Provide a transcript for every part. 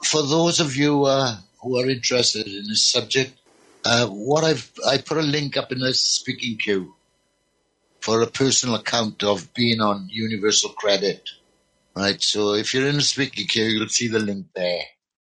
for those of you who are interested in this subject, I put a link up in the speaking queue for a personal account of being on Universal Credit. Right, so if you're in the speaking queue, you'll see the link there.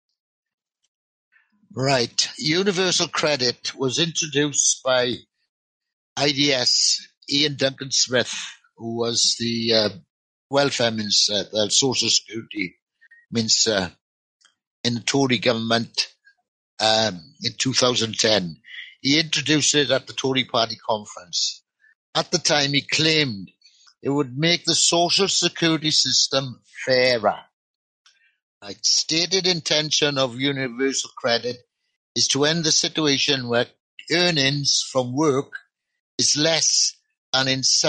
Right, Universal Credit was introduced by IDS, Ian Duncan Smith, who was the welfare minister, the Social Security minister in the Tory government in 2010. He introduced it at the Tory party conference. At the time, he claimed it would make the social security system fairer. The stated intention of Universal Credit is to end the situation where earnings from work is less than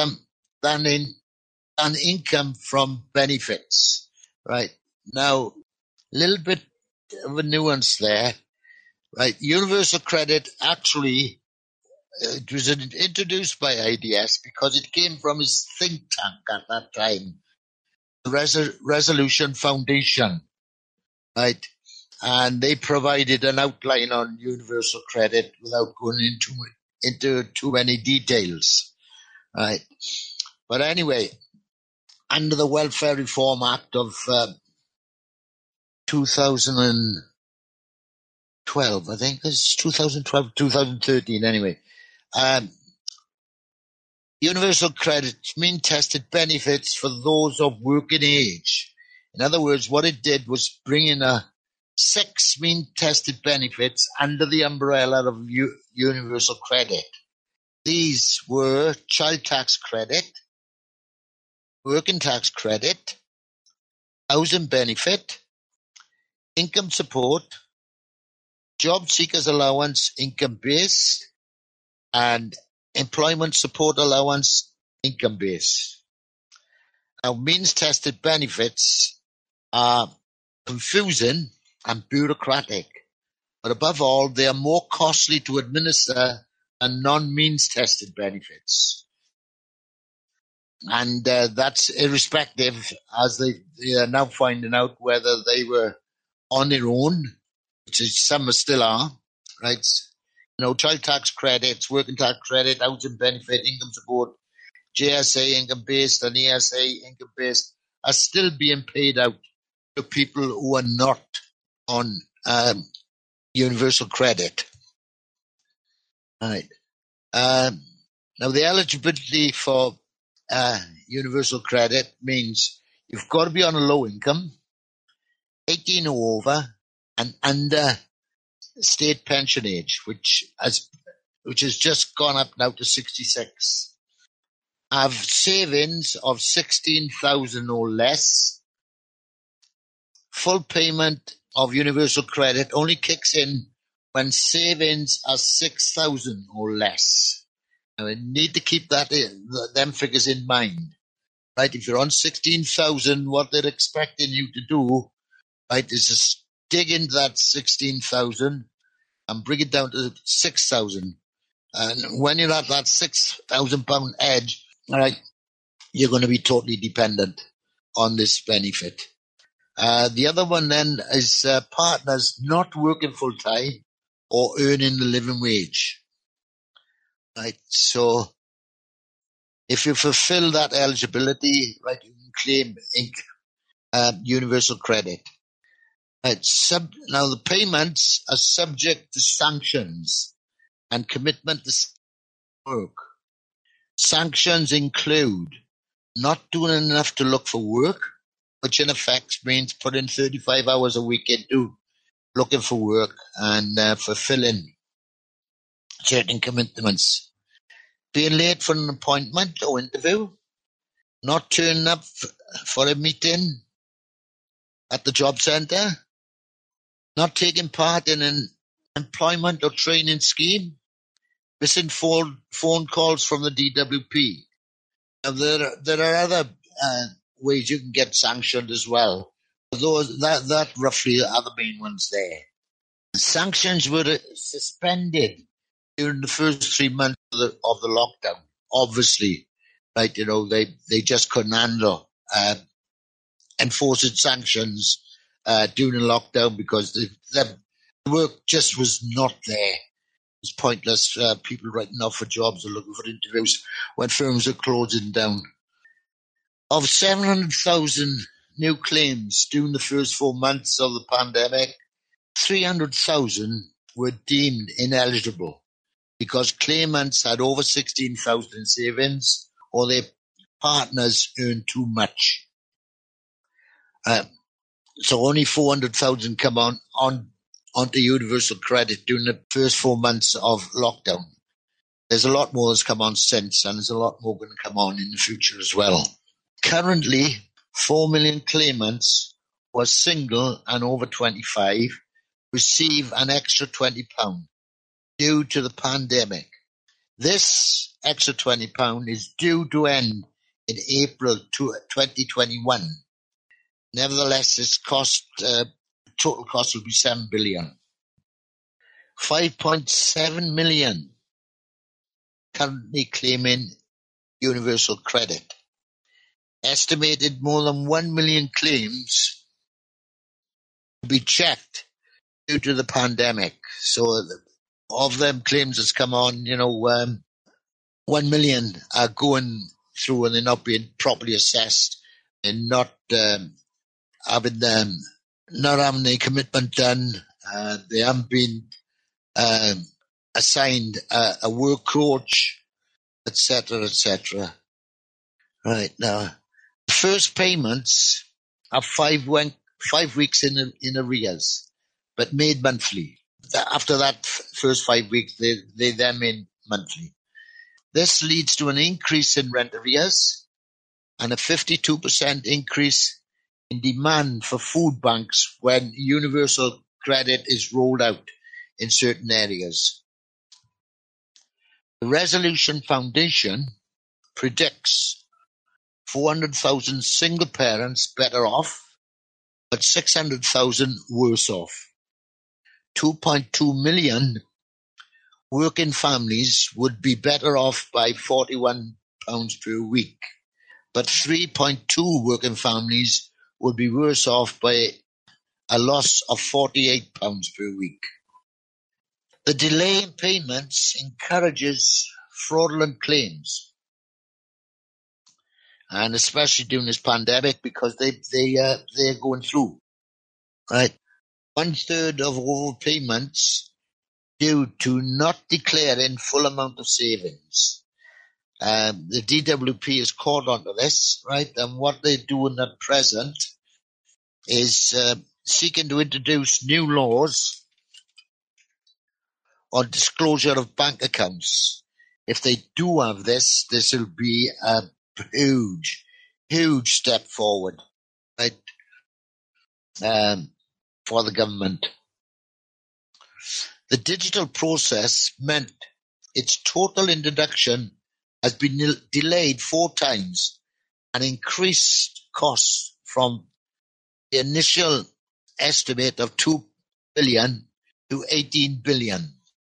income from benefits. Right now, a little bit of a nuance there. Right, Universal Credit actually it was introduced by IDS because it came from his think tank at that time, the Resolution Foundation, right? And they provided an outline on Universal Credit without going into too many details, right? But anyway, under the Welfare Reform Act of 2012, I think it's 2012, 2013 anyway, Universal Credit mean-tested benefits for those of working age. In other words, what it did was bring in 6 mean-tested benefits under the umbrella of Universal Credit. These were child tax credit, working tax credit, housing benefit, income support, job seekers allowance income-based, and employment support allowance income-based. Now, means-tested benefits are confusing and bureaucratic, but above all, they are more costly to administer than non-means-tested benefits. And that's irrespective, as they are now finding out whether they were on their own, which is, some still are, right? You know, child tax credits, working tax credit, housing benefit, income support, JSA income-based and ESA income-based are still being paid out to people who are not on Universal Credit. Right. Now, the eligibility for Universal Credit means you've got to be on a low income, 18 or over, and under state pension age, which has just gone up now to 66. Have savings of 16,000 or less. Full payment of Universal Credit only kicks in when savings are 6,000 or less. Now, we need to keep them figures in mind. Right, if you're on 16,000, what they're expecting you to do, right, is to dig into that 16,000 and bring it down to 6,000. And when you're at that £6,000 edge, all right, you're going to be totally dependent on this benefit. The other one then is partners not working full time or earning the living wage. Right, so if you fulfill that eligibility, right, you can claim Universal Credit. Right, now the payments are subject to sanctions and commitment to work. Sanctions include not doing enough to look for work, which in effect means putting 35 hours a week into looking for work and fulfilling certain commitments. Being late for an appointment or interview, not turning up for a meeting at the job centre, not taking part in an employment or training scheme, missing phone calls from the DWP. Now, there are other ways you can get sanctioned as well. Those that roughly are the main ones there. Sanctions were suspended during the first 3 months of the lockdown. Obviously, right? You know, they just couldn't handle enforcing sanctions during the lockdown because the work just was not there. It was pointless. People writing off for jobs or looking for interviews when firms are closing down. Of 700,000 new claims during the first 4 months of the pandemic, 300,000 were deemed ineligible because claimants had over 16,000 in savings or their partners earned too much. So only 400,000 come onto universal credit during the first 4 months of lockdown. There's a lot more that's come on since, and there's a lot more going to come on in the future as well. Currently, 4 million claimants who are single and over 25 receive an extra £20 due to the pandemic. This extra £20 is due to end in April 2021. Nevertheless, this total cost will be £7 billion. 5.7 million currently claiming universal credit. Estimated more than 1 million claims to be checked due to the pandemic. So of them claims that's come on, 1 million are going through and they're not being properly assessed and not having their commitment done. They haven't been assigned a work coach, etc., etc. Right now, the first payments are 5 weeks in arrears, but made monthly. After that first 5 weeks, they then made monthly. This leads to an increase in rent arrears and a 52% increase in demand for food banks when universal credit is rolled out in certain areas. The Resolution Foundation predicts 400,000 single parents better off, but 600,000 worse off. 2.2 million working families would be better off by £41 per week, but 3.2 working families would be worse off by a loss of £48 per week. The delay in payments encourages fraudulent claims, and especially during this pandemic because they're going through. Right, 1/3 of overpayments due to not declaring full amount of savings. The DWP is called onto this, right? And what they're doing at present is seeking to introduce new laws on disclosure of bank accounts. If they do have this will be a huge step forward, right, for the government. The digital process meant its total introduction has been delayed 4 times and increased costs from the initial estimate of 2 billion to 18 billion.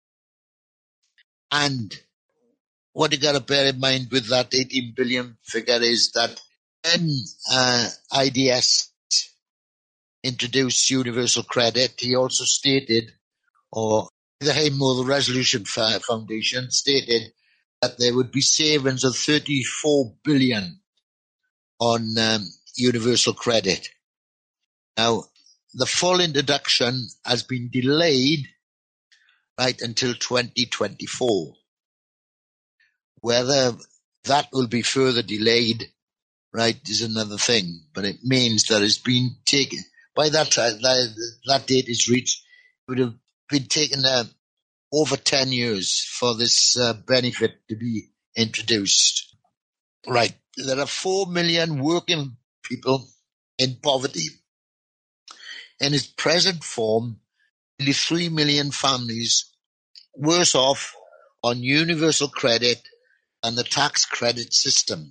And what you got to bear in mind with that 18 billion figure is that when IDS introduced universal credit, he also stated, or the him or the Resolution Foundation stated, that there would be savings of 34 billion on universal credit. Now, the full introduction has been delayed right until 2024. Whether that will be further delayed, right, is another thing. But it means that it's been taken, by that time, that date is reached, it would have been taken over 10 years for this benefit to be introduced. Right, there are 4 million working people in poverty. In its present form, nearly 3 million families worse off on universal credit and the tax credit system.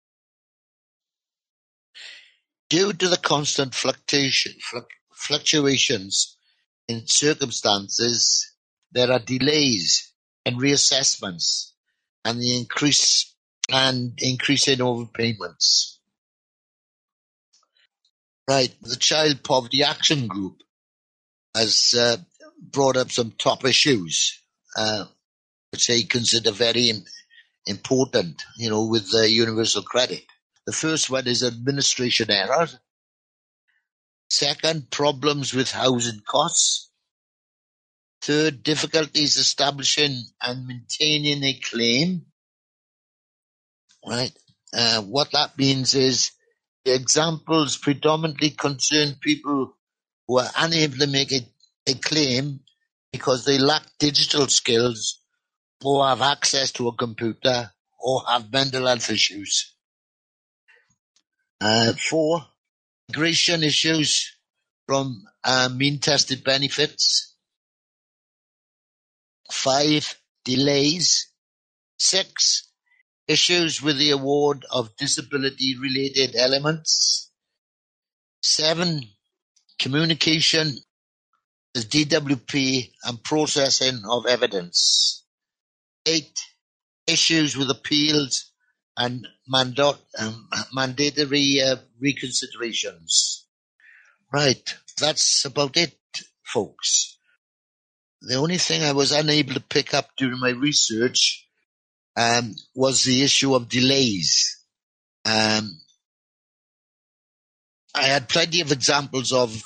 Due to the constant fluctuations in circumstances, there are delays in reassessments and the increase in overpayments. Right, the Child Poverty Action Group has brought up some top issues, which they consider very important, with the universal credit. The first one is administration error. Second, problems with housing costs. Third, difficulties establishing and maintaining a claim. Right. What that means is the examples predominantly concern people who are unable to make a claim because they lack digital skills or have access to a computer or have mental health issues. 4, migration issues from mean-tested benefits. 5, delays. 6, issues with the award of disability-related elements. 7, communication with DWP and processing of evidence. 8, issues with appeals and mandatory reconsiderations. Right, that's about it, folks. The only thing I was unable to pick up during my research was the issue of delays. I had plenty of examples of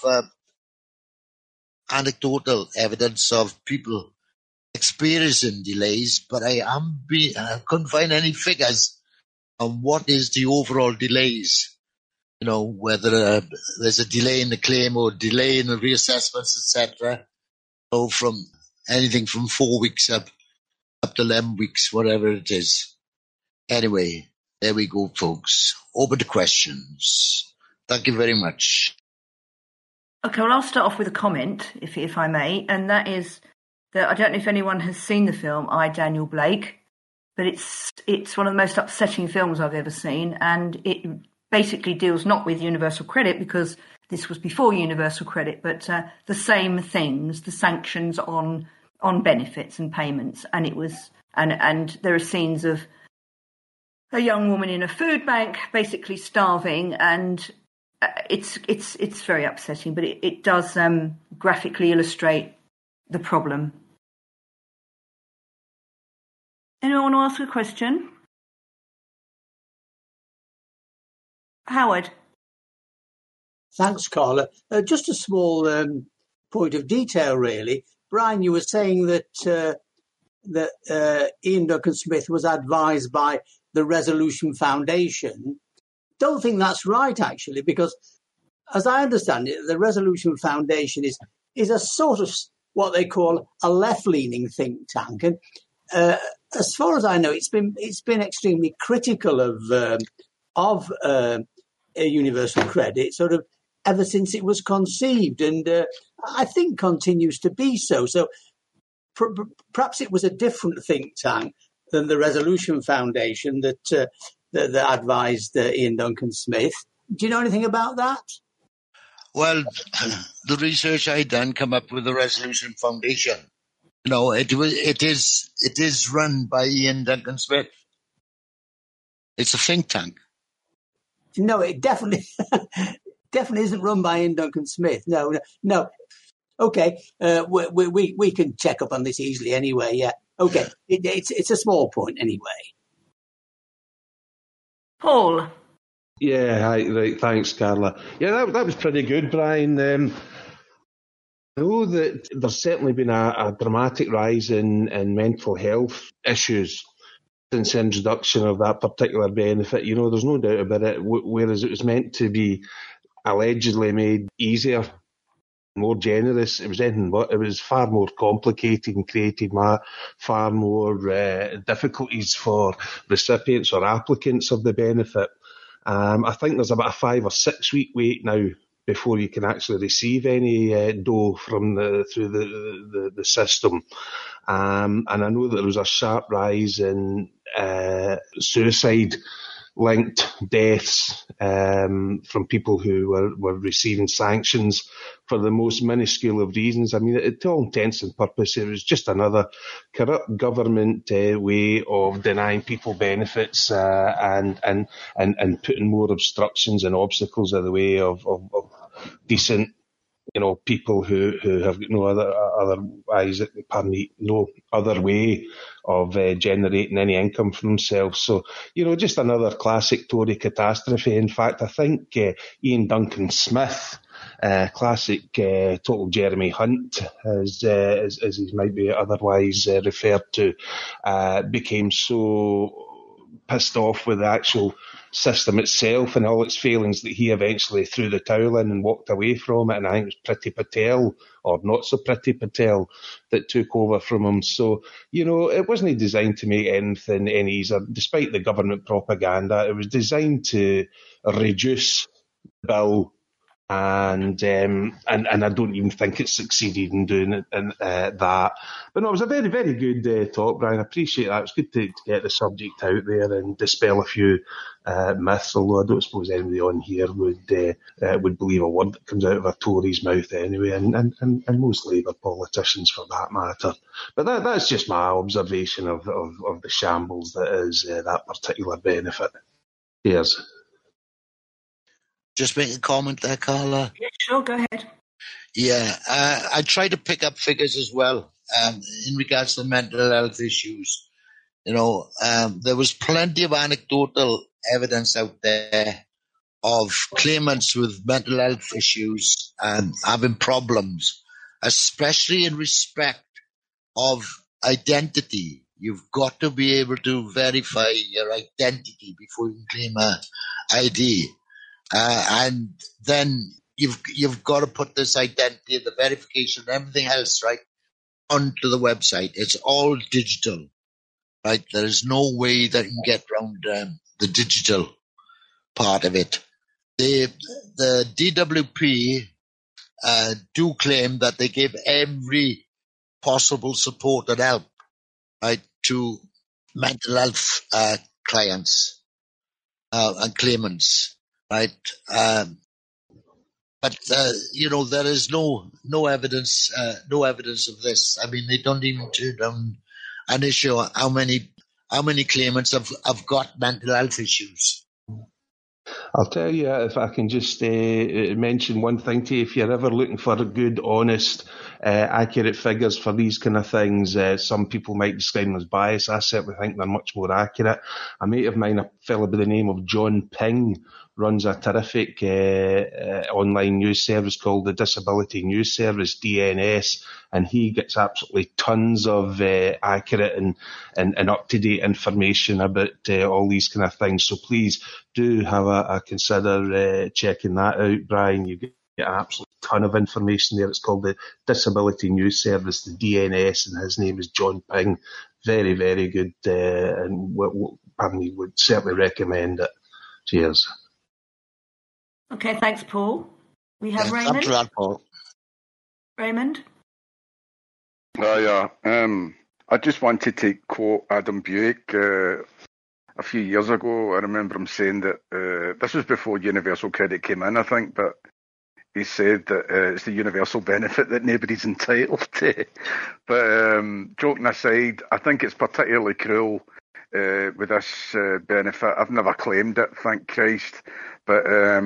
anecdotal evidence of people experiencing delays, but I couldn't find any figures on what is the overall delays. Whether there's a delay in the claim or delay in the reassessments, etc. From anything from 4 weeks up to 11 weeks, whatever it is. Anyway, there we go, folks. Open to questions. Thank you very much. Okay, well, I'll start off with a comment, if I may, and that is that I don't know if anyone has seen the film I, Daniel Blake, but it's one of the most upsetting films I've ever seen, and it basically deals not with universal credit, because this was before universal credit, but the same things, the sanctions on benefits and payments, and it was and there are scenes of a young woman in a food bank basically starving, and it's very upsetting, but it does graphically illustrate the problem. Anyone want to ask a question? Howard. Thanks, Carla. Just a small point of detail, really. Brian, you were saying that Ian Duncan Smith was advised by the Resolution Foundation. Don't think that's right, actually, because as I understand it, the Resolution Foundation is a sort of what they call a left-leaning think tank, and as far as I know, it's been extremely critical of universal credit, sort of ever since it was conceived, and I think continues to be so. So perhaps it was a different think tank than the Resolution Foundation that advised Ian Duncan Smith. Do you know anything about that? Well, the research I done come up with the Resolution Foundation. It is run by Ian Duncan Smith. It's a think tank. No, it definitely isn't run by Ian Duncan Smith. No. Okay, we can check up on this easily anyway. Yeah. Okay, it's a small point anyway. Paul. Yeah, right. Thanks, Carla. Yeah, that was pretty good, Brian. I know that there's certainly been a dramatic rise in mental health issues since the introduction of that particular benefit. There's no doubt about it. Whereas it was meant to be allegedly made easier, more generous, it was anything but. It was far more complicated and created far more difficulties for recipients or applicants of the benefit. I think there's about a 5 or 6 week wait now before you can actually receive any dough through the system. And I know that there was a sharp rise in suicide linked deaths from people who were receiving sanctions for the most minuscule of reasons. I mean, to all intents and purposes, it was just another corrupt government way of denying people benefits and putting more obstructions and obstacles in the way of decent, people who have no other way of generating any income for themselves. So, just another classic Tory catastrophe. In fact, I think Ian Duncan Smith, classic total Jeremy Hunt, as he might be otherwise referred to, became so pissed off with the actual system itself and all its failings that he eventually threw the towel in and walked away from it. And I think it was Priti Patel, or not so Priti Patel, that took over from him. So, it wasn't designed to make anything any easier, despite the government propaganda. It was designed to reduce the bill, and I don't even think it succeeded in doing it, that. But no, it was a very, very good talk, Brian. I appreciate that. It was good to get the subject out there and dispel a few myths, although I don't suppose anybody on here would believe a word that comes out of a Tory's mouth anyway, and most Labour politicians for that matter. But that's just my observation of the shambles that is that particular benefit. Cheers. Just make a comment there, Carla. Yeah, sure, go ahead. Yeah, I try to pick up figures as well in regards to mental health issues. There was plenty of anecdotal evidence out there of claimants with mental health issues having problems, especially in respect of identity. You've got to be able to verify your identity before you can claim a ID. And then you've got to put this identity, the verification, everything else, right, onto the website. It's all digital, right? There is no way that you can get around the digital part of it. The DWP do claim that they give every possible support and help, right, to mental health clients and claimants. Right, but there is no evidence of this. I mean, they don't even turn down an issue how many claimants have got mental health issues. I'll tell you, if I can just mention one thing to you, if you're ever looking for good, honest, accurate figures for these kind of things, some people might describe them as biased. I certainly think they're much more accurate. A mate of mine, a fellow by the name of John Ping, runs a terrific online news service called the Disability News Service, DNS, and he gets absolutely tons of accurate and up-to-date information about all these kind of things. So please do have a consider checking that out, Brian. You get an absolute ton of information there. It's called the Disability News Service, the DNS, and his name is John Ping. Very, very good, and would certainly recommend it. Cheers. Okay, thanks, Paul. We have Raymond. Thanks for that, Paul. Raymond? I just wanted to quote Adam Buick. A few years ago, I remember him saying that this was before universal credit came in, I think, but he said that it's the universal benefit that nobody's entitled to. But joking aside, I think it's particularly cruel with this benefit. I've never claimed it, thank Christ. But a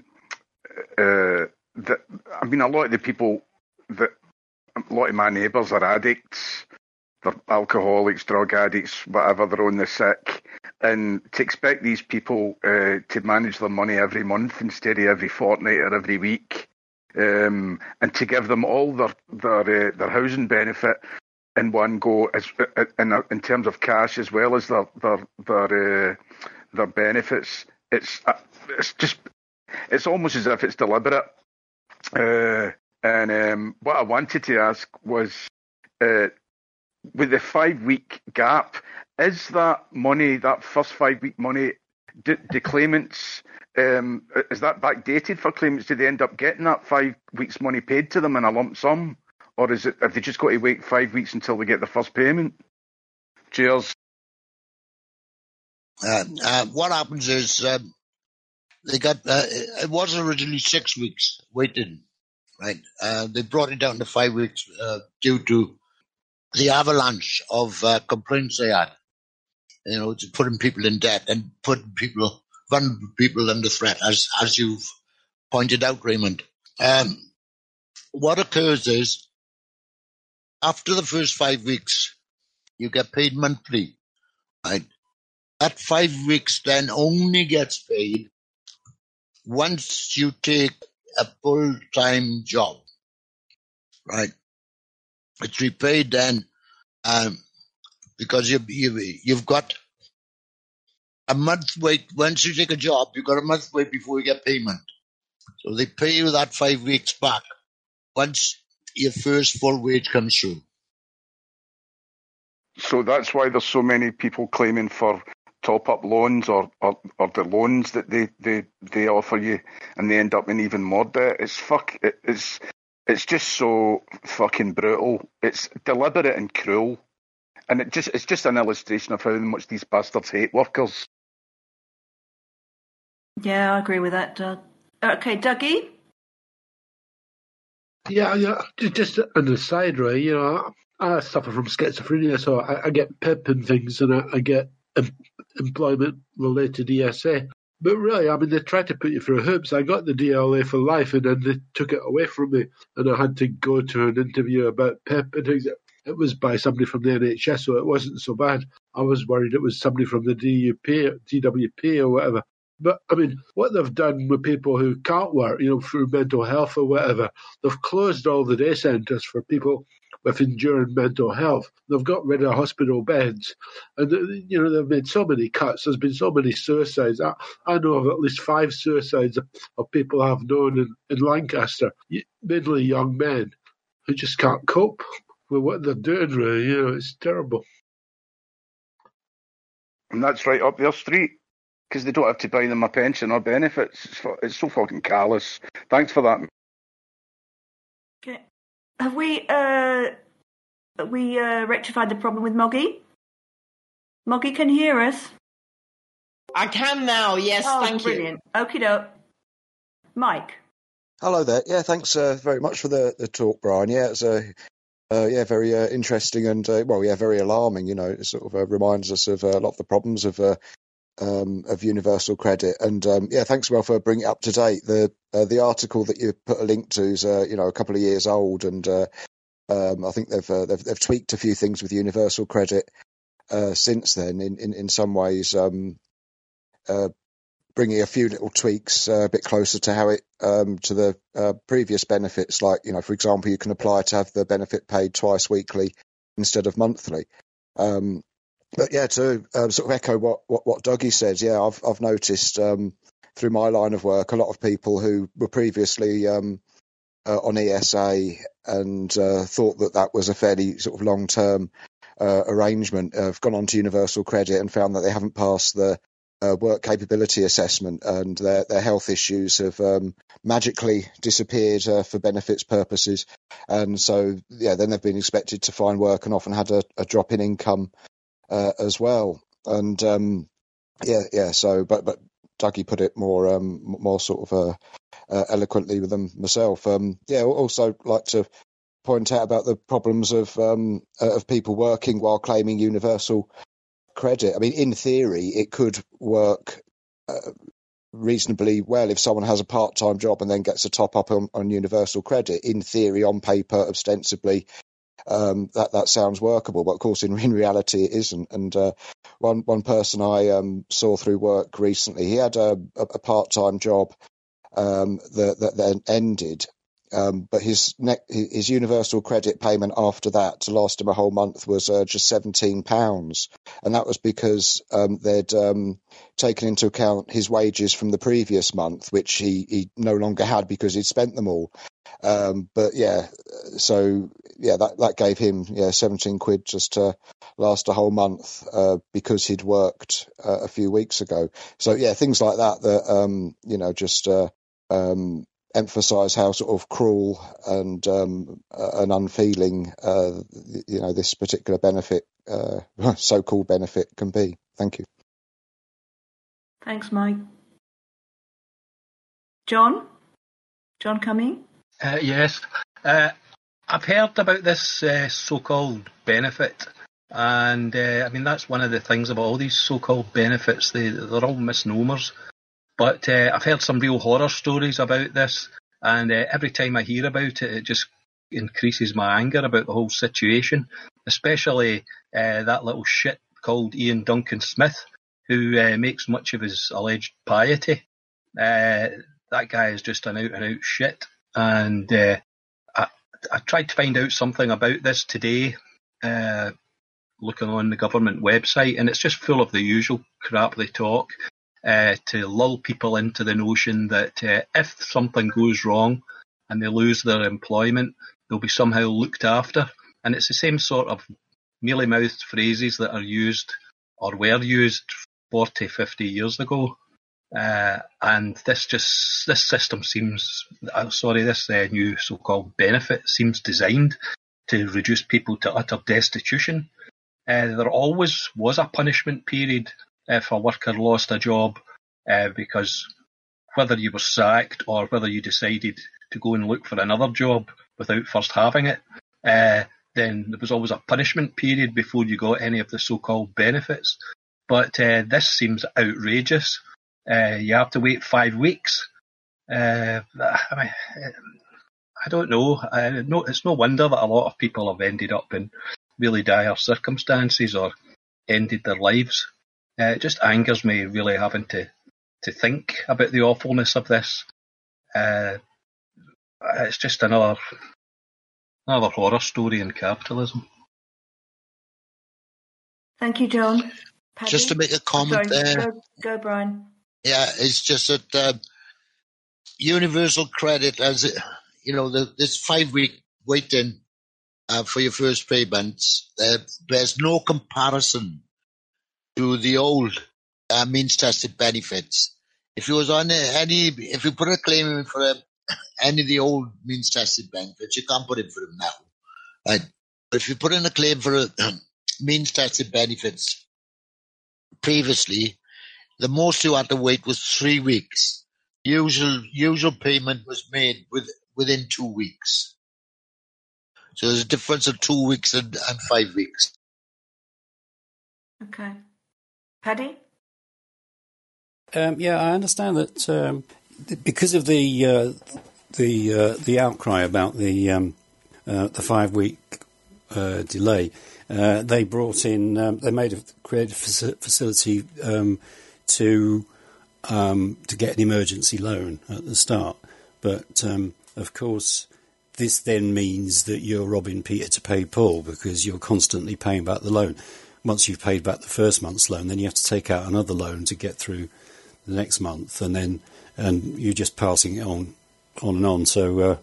lot of the people a lot of my neighbours are addicts. They're alcoholics, drug addicts, whatever. They're on the sick, and to expect these people to manage their money every month instead of every fortnight or every week, and to give them all their housing benefit in one go, in terms of cash as well as their benefits. It's almost as if it's deliberate. And what I wanted to ask was, with the 5-week gap, is that money, that first 5-week money, do claimants, is that backdated for claimants? Do they end up getting that 5 weeks money paid to them in a lump sum? Or have they just got to wait 5 weeks until they get the first payment? Cheers. What happens is they got it was originally 6 weeks waiting, right? They brought it down to 5 weeks due to the avalanche of complaints they had. To putting people in debt and putting vulnerable people under threat, as you've pointed out, Raymond. What occurs is, after the first 5 weeks, you get paid monthly, right? That 5 weeks then only gets paid once you take a full-time job, right? It's repaid then because you've got a month wait. Once you take a job, you've got a month wait before you get payment. So they pay you that 5 weeks back once your first full wage comes through. So that's why there's so many people claiming for top-up loans or the loans that they offer you, and they end up in even more debt. It's just so fucking brutal. It's deliberate and cruel, and it's just an illustration of how much these bastards hate workers. Yeah, I agree with that, Doug. Okay, Dougie? Yeah, just an aside, Ray, I suffer from schizophrenia, so I get PIP and things, and I get employment-related ESA. But really, they tried to put you through hoops. I got the DLA for life, and then they took it away from me, and I had to go to an interview about PIP and things. It was by somebody from the NHS, so it wasn't so bad. I was worried it was somebody from the DWP or whatever. But, what they've done with people who can't work, through mental health or whatever, they've closed all the day centres for people with enduring mental health. They've got rid of hospital beds. And, they've made so many cuts. There's been so many suicides. I know of at least 5 suicides of people I've known in Lancaster, mainly young men who just can't cope with what they're doing, really. It's terrible. And that's right up their street, because they don't have to buy them a pension or benefits. It's so fucking callous. Thanks for that. Okay. Have we rectified the problem with Moggy? Moggy can hear us. I can now, yes, thank you. Brilliant. Okie doke. Mike. Hello there. Yeah, thanks very much for the talk, Brian. Yeah, it's very interesting and very alarming. It sort of reminds us of a lot of the problems of universal credit. And thanks for bringing it up to date. The article that you put a link to is a couple of years old, and I think they've tweaked a few things with universal credit since then. In some ways, bringing a few little tweaks a bit closer to how it to the previous benefits. Like, for example, you can apply to have the benefit paid twice weekly instead of monthly. But yeah, to sort of echo what Dougie said, I've noticed through my line of work, a lot of people who were previously on ESA and thought that was a fairly sort of long-term arrangement have gone on to universal credit and found that they haven't passed the work capability assessment, and their health issues have magically disappeared for benefits purposes. And so, then they've been expected to find work and often had a drop in income as well. And so but Dougie put it more sort of eloquently with them myself. Also like to point out about the problems of people working while claiming universal credit. In theory, it could work reasonably well if someone has a part-time job and then gets a top-up on universal credit. In theory, on paper, ostensibly, that sounds workable, but of course in reality it isn't. And one person I saw through work recently, he had a part-time job that then ended, but his universal credit payment after that to last him a whole month was just £17, and that was because they'd taken into account his wages from the previous month, which he no longer had because he'd spent them all. That gave him £17 just to last a whole month because he'd worked a few weeks ago. So things like that just emphasise how sort of cruel and unfeeling this particular benefit, so-called benefit, can be. Thank you. Thanks, Mike. John Cumming? Yes. I've heard about this so-called benefit, and I mean, that's one of the things about all these so-called benefits. They're all misnomers. But I've heard some real horror stories about this, and every time I hear about it, it just increases my anger about the whole situation, especially that little shit called Ian Duncan Smith, who makes much of his alleged piety. That guy is just an out-and-out shit, and I tried to find out something about this today, looking on the government website, and it's just full of the usual crap they talk to lull people into the notion that if something goes wrong and they lose their employment, they'll be somehow looked after. And it's the same sort of mealy-mouthed phrases that are used or were used 40, 50 years ago. And this system seems, this new so-called benefit seems designed to reduce people to utter destitution. There always was a punishment period if a worker lost a job, because whether you were sacked or whether you decided to go and look for another job without first having it, then there was always a punishment period before you got any of the so-called benefits. But this seems outrageous. You have to wait 5 weeks. I don't know. It's no wonder that a lot of people have ended up in really dire circumstances or ended their lives. It just angers me really having to think about the awfulness of this. It's just another horror story in capitalism. Thank you, John. Paddy? Just to make a comment there. Go, Brian. Yeah, it's just that universal credit, as this 5 week waiting for your first payments. There's no comparison to the old means tested benefits. If you was on if you put a claim in for any of the old means tested benefits, you can't put in for them now. Right? But if you put in a claim for means tested benefits previously, the most you had to wait was 3 weeks. Usual payment was made within 2 weeks. So there's a difference of 2 weeks and 5 weeks. Okay. Paddy? Yeah, I understand that because of the outcry about the 5 week delay, they brought in they created a facility to get an emergency loan at the start, but of course this then means that you're robbing Peter to pay Paul, because you're constantly paying back the loan. Once you've paid back the first month's loan, then you have to take out another loan to get through the next month, and you're just passing it on and on. So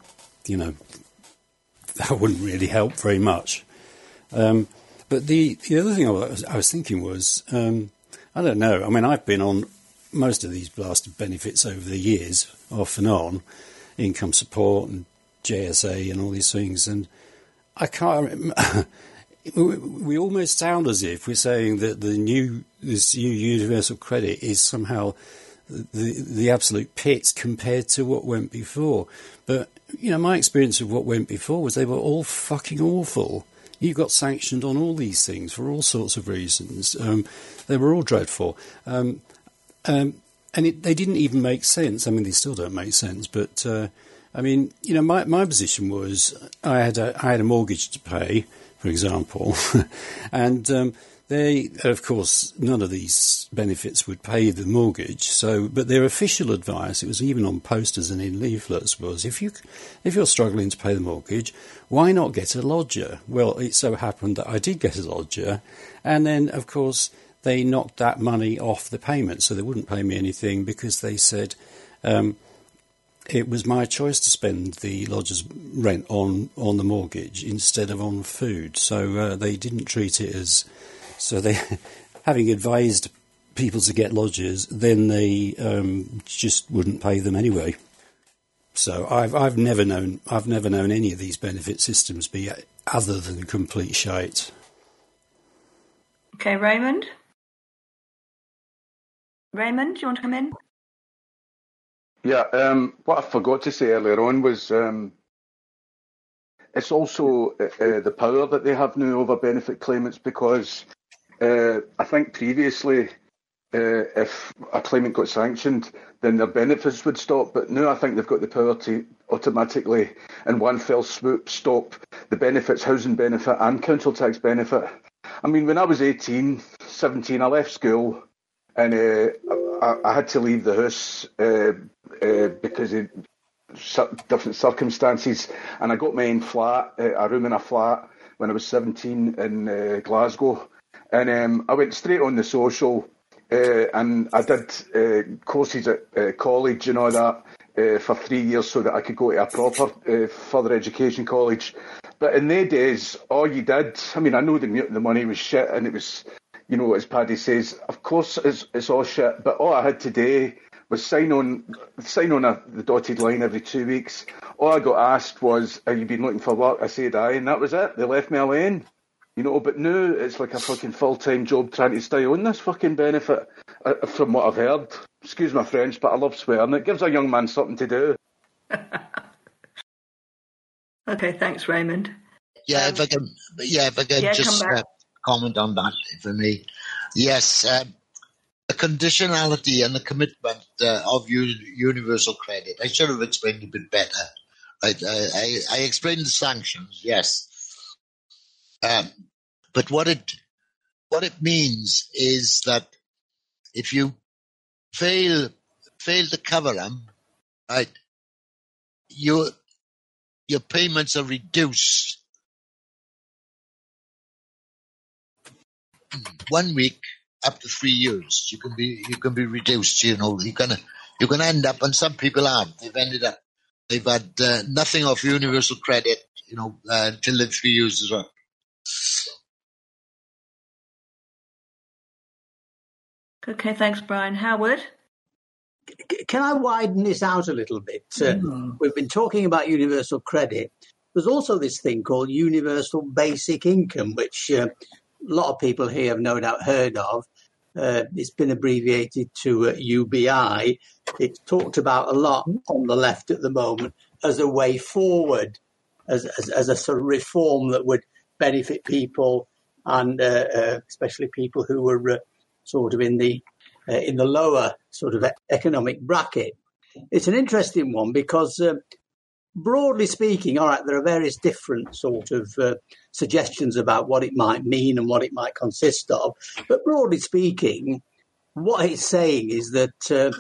that wouldn't really help very much. But the other thing I was thinking was, I don't know. I mean, I've been on most of these blasted benefits over the years, off and on, income support and JSA and all these things, and I can't. We almost sound as if we're saying that this new universal credit is somehow the absolute pits compared to what went before. But my experience of what went before was they were all fucking awful. You got sanctioned on all these things for all sorts of reasons. They were all dreadful. And they didn't even make sense. I mean, they still don't make sense. But, my position was I had a mortgage to pay, for example. And they, of course, none of these benefits would pay the mortgage. But their official advice, it was even on posters and in leaflets, was if you're struggling to pay the mortgage, why not get a lodger? Well, it so happened that I did get a lodger, and then, of course, they knocked that money off the payment, so they wouldn't pay me anything because they said it was my choice to spend the lodger's rent on the mortgage instead of on food. So they didn't treat it as... So they, having advised people to get lodgers, then they just wouldn't pay them anyway. So I've never known any of these benefit systems be other than complete shite. Okay, Raymond? Raymond, do you want to come in? Yeah, what I forgot to say earlier on was it's also the power that they have now over benefit claimants, because I think previously if a claimant got sanctioned, then their benefits would stop. But now I think they've got the power to automatically, in one fell swoop, stop the benefits, housing benefit and council tax benefit. I mean, when I was 18, 17, I left school and I had to leave the house because of different circumstances. And I got my own flat, a room in a flat, when I was 17 in Glasgow. And I went straight on the social. And I did courses at college and all that for 3 years so that I could go to a proper further education college. But in their days, all you did, I mean, I know the money was shit and it was, you know, as Paddy says, of course it's all shit, but all I had to do was sign on the dotted line every 2 weeks. All I got asked was, have you been looking for work? I said aye, and that was it. They left me alone. You know, but now it's like a fucking full-time job trying to stay on this fucking benefit, from what I've heard. Excuse my French, but I love swearing. It gives a young man something to do. Okay, thanks, Raymond. If I can just comment on that for me. Yes, the conditionality and the commitment of universal credit. I should have explained a bit better. Right? I explained the sanctions, yes. But what it means is that if you fail to cover them, right, your payments are reduced 1 week up to 3 years. You can be reduced. You know, you can end up, and some people have. They've had nothing of universal credit, you know, until the 3 years is up. Okay, thanks, Brian. Howard? Can I widen this out a little bit? We've been talking about universal credit. There's also this thing called universal basic income, which a lot of people here have no doubt heard of. It's been abbreviated to UBI. It's talked about a lot on the left at the moment as a way forward, as a sort of reform that would benefit people, and especially people who were sort of in the lower sort of economic bracket. It's an interesting one because, broadly speaking, all right, there are various different sort of suggestions about what it might mean and what it might consist of. But broadly speaking, what it's saying is that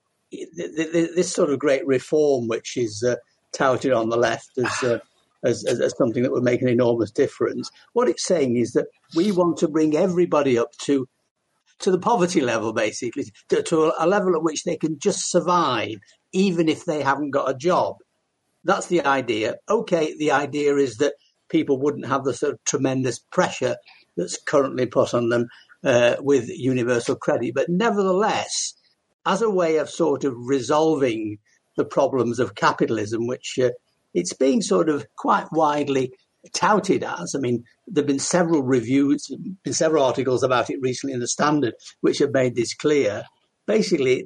this sort of great reform, which is touted on the left as something that would make an enormous difference, what it's saying is that we want to bring everybody up to the poverty level, basically, to a level at which they can just survive, even if they haven't got a job. That's the idea. Okay, the idea is that people wouldn't have the sort of tremendous pressure that's currently put on them with universal credit. But nevertheless, as a way of sort of resolving the problems of capitalism, which it's being sort of quite widely touted as. I mean, there have been several reviews, been several articles about it recently in the Standard, which have made this clear. Basically,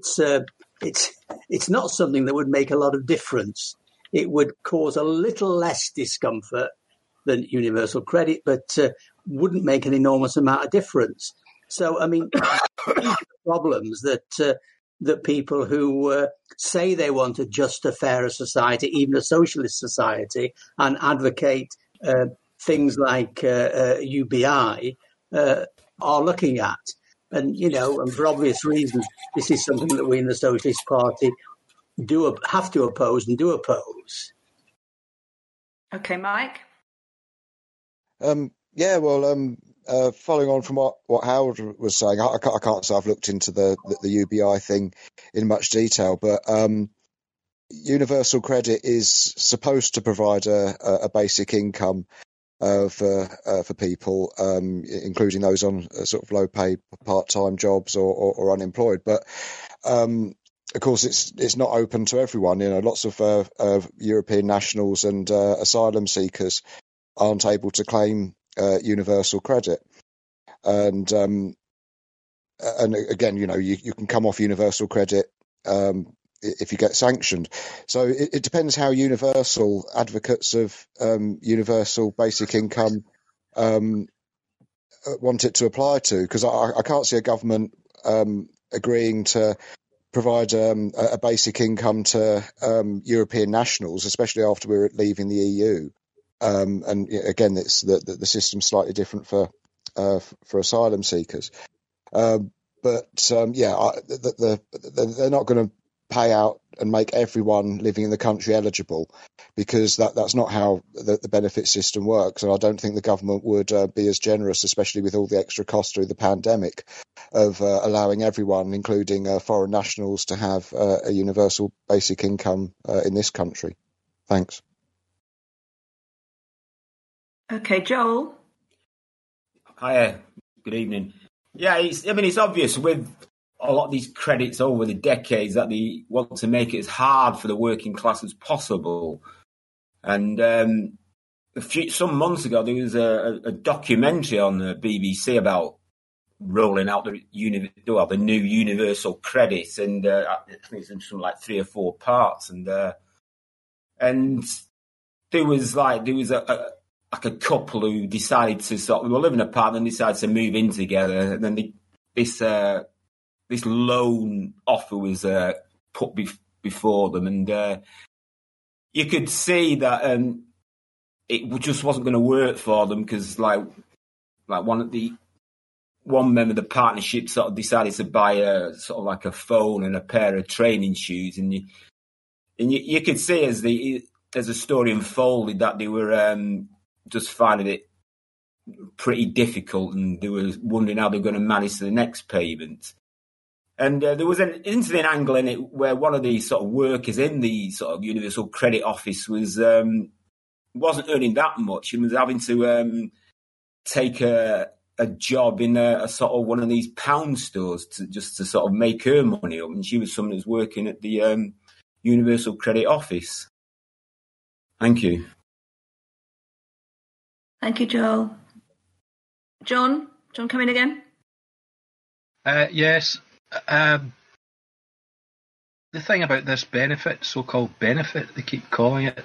it's not something that would make a lot of difference. It would cause a little less discomfort than universal credit, but wouldn't make an enormous amount of difference. So, I mean, these are problems that people who say they want a just, a fairer society, even a socialist society, and advocate things like UBI are looking at. And, you know, and for obvious reasons, this is something that we in the Socialist Party have to oppose and do oppose. Okay, Mike? Following on from what Howard was saying, I can't say I've looked into the UBI thing in much detail, but universal credit is supposed to provide a basic income for people, including those on sort of low-paid part-time jobs or unemployed. But of course, it's not open to everyone. You know, lots of European nationals and asylum seekers aren't able to claim universal credit, and and again, you can come off universal credit if you get sanctioned. So it depends how universal advocates of universal basic income want it to apply to, because I can't see a government agreeing to provide a basic income to European nationals, especially after we're leaving the EU. And again, it's the system's slightly different for asylum seekers. They're not going to pay out and make everyone living in the country eligible, because that's not how the benefit system works. And I don't think the government would be as generous, especially with all the extra costs through the pandemic, of allowing everyone, including foreign nationals, to have a universal basic income in this country. Thanks. Okay, Joel. Hi, good evening. Yeah, it's obvious with a lot of these credits over the decades that they want to make it as hard for the working class as possible. And some months ago, there was a documentary on the BBC about rolling out the new universal credit, and I think it's in something like 3 or 4 parts. And there was a couple who decided to we were living apart and decided to move in together, and then this loan offer was put before them, and you could see that it just wasn't going to work for them, because one member of the partnership sort of decided to buy a phone and a pair of training shoes, and you could see as the story unfolded that they were just finding it pretty difficult, and they were wondering how they were going to manage the next payment. And there was an incident angle in it where one of the sort of workers in the sort of universal credit office wasn't earning that much, and was having to take a job in a sort of one of these pound stores to sort of make her money up. And she was someone who was working at the universal credit office. Thank you. Thank you, Joel. John, come in again. Yes. The thing about this benefit, so-called benefit, they keep calling it,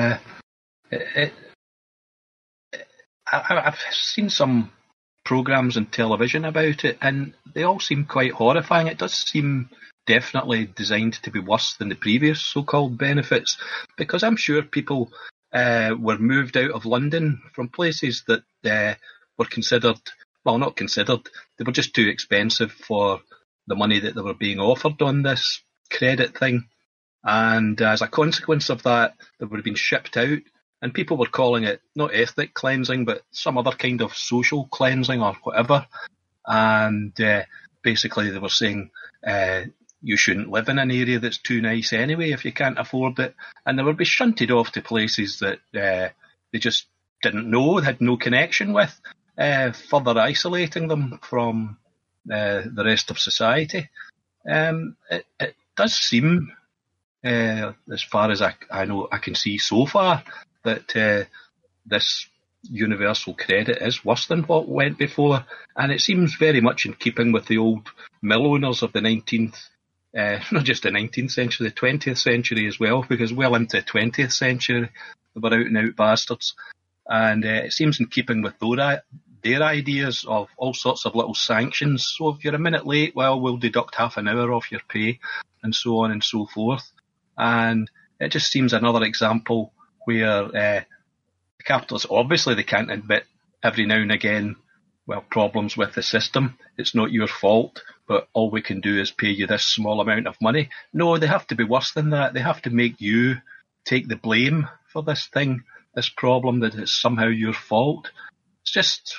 I've seen some programmes on television about it, and they all seem quite horrifying. It does seem definitely designed to be worse than the previous so-called benefits, because I'm sure people were moved out of London from places that were considered, well, not considered, they were just too expensive for the money that they were being offered on this credit thing. And as a consequence of that, they would have been shipped out, and people were calling it not ethnic cleansing, but some other kind of social cleansing or whatever. And basically they were saying you shouldn't live in an area that's too nice anyway if you can't afford it. And they would be shunted off to places that they just didn't know, had no connection with, further isolating them from the rest of society. It does seem, as far as I know, I can see so far, that this universal credit is worse than what went before, and it seems very much in keeping with the old mill owners of the 19th, not just the 19th century, the 20th century as well, because well into the 20th century they were out and out bastards, and it seems in keeping with their ideas of all sorts of little sanctions. So if you're a minute late, well, we'll deduct half an hour off your pay, and so on and so forth. And it just seems another example where the capitalists, obviously they can't admit every now and again, well, problems with the system. It's not your fault, but all we can do is pay you this small amount of money. No, they have to be worse than that. They have to make you take the blame for this thing, this problem, that it's somehow your fault. It's just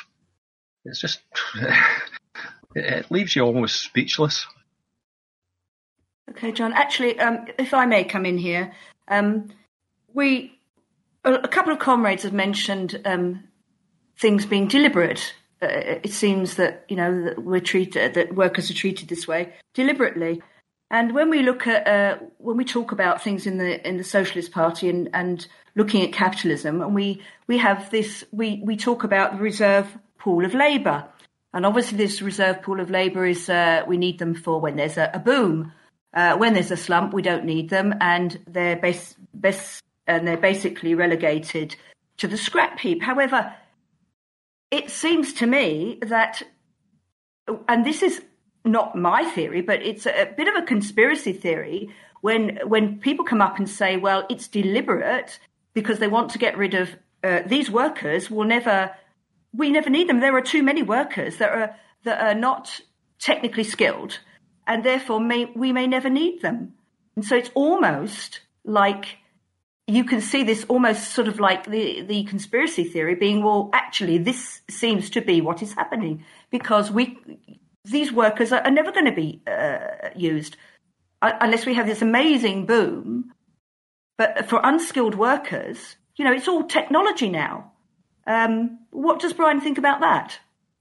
it leaves you almost speechless. Okay, John. Actually, if I may come in here, a couple of comrades have mentioned things being deliberate. It seems that that workers are treated this way deliberately. And when we look at when we talk about things in the Socialist Party and looking at capitalism, and we have this, we talk about the reserve pool of labour, And obviously this reserve pool of labour is, we need them for when there's a boom. When there's a slump, we don't need them, and they're basically relegated to the scrap heap. However, it seems to me that, and this is not my theory, but it's a bit of a conspiracy theory, when people come up and say, well, it's deliberate because they want to get rid of these workers, we never need them. There are too many workers that are not technically skilled, and therefore we may never need them. And so it's almost like you can see this almost sort of like the conspiracy theory being, well, actually, this seems to be what is happening because these workers are never going to be used unless we have this amazing boom. But for unskilled workers, it's all technology now. What does Brian think about that?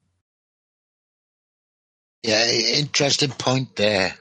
Yeah, interesting point there.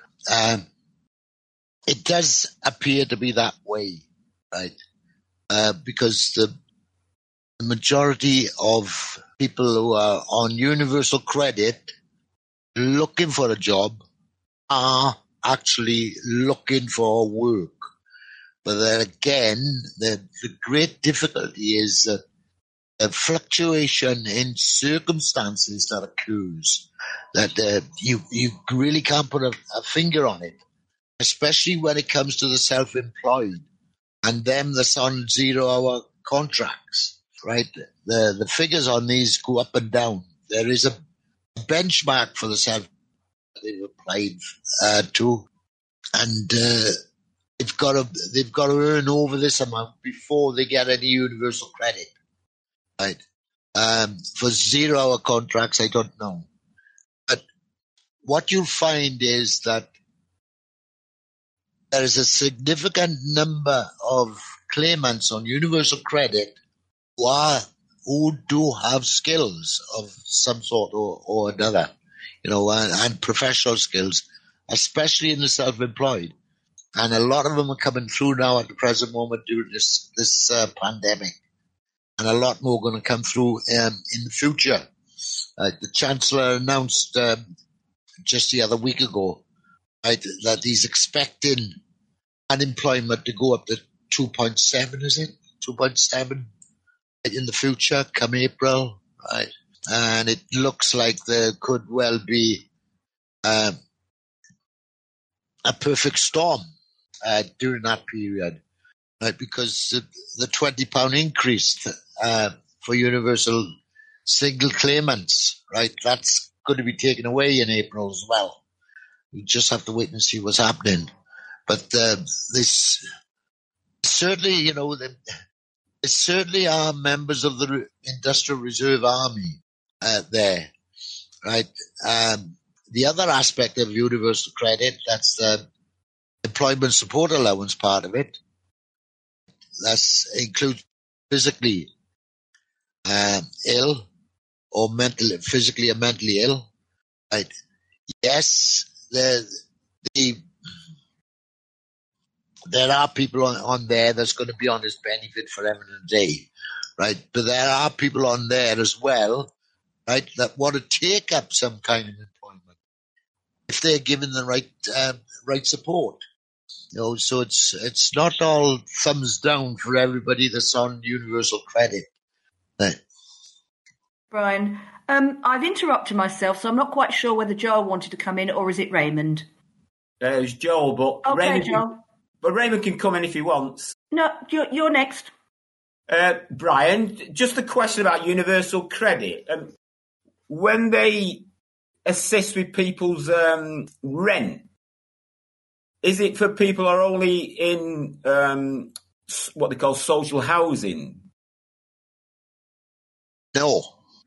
It does appear to be that way, right? Because the majority of people who are on universal credit looking for a job are actually looking for work. But then again, the great difficulty is a fluctuation in circumstances that occurs that you really can't put a finger on it, especially when it comes to the self-employed and them that's on 0-hour contracts, right? The figures on these go up and down. There is a benchmark for the self they've applied to, and they've got to earn over this amount before they get any universal credit, right? For 0-hour contracts, I don't know. But what you'll find is that there is a significant number of claimants on universal credit who do have skills of some sort or another, and professional skills, especially in the self-employed. And a lot of them are coming through now at the present moment during this pandemic. And a lot more going to come through in the future. The Chancellor announced just the other week ago, right, that he's expecting unemployment to go up to 2.7, is it? 2.7 in the future, come April, right? And it looks like there could well be a perfect storm during that period, right? Because the £20 increase for universal single claimants, right? That's going to be taken away in April as well. We just have to wait and see what's happening. But this certainly, there certainly are members of the Industrial Reserve Army there, right? The other aspect of universal credit, that's the employment support allowance part of it. That includes physically ill or physically or mentally ill, right? Yes, there are people on there that's going to be on this benefit forever and a day, right? But there are people on there as well, right, that want to take up some kind of employment if they're given the right support. So it's not all thumbs down for everybody that's on universal credit. Right. Brian, I've interrupted myself, so I'm not quite sure whether Joel wanted to come in or is it Raymond? It was Joel, but okay, Joel. But Raymond can come in if he wants. No, you're next. Brian, just a question about universal credit. When they assist with people's rent, is it for people who are only in what they call social housing? No,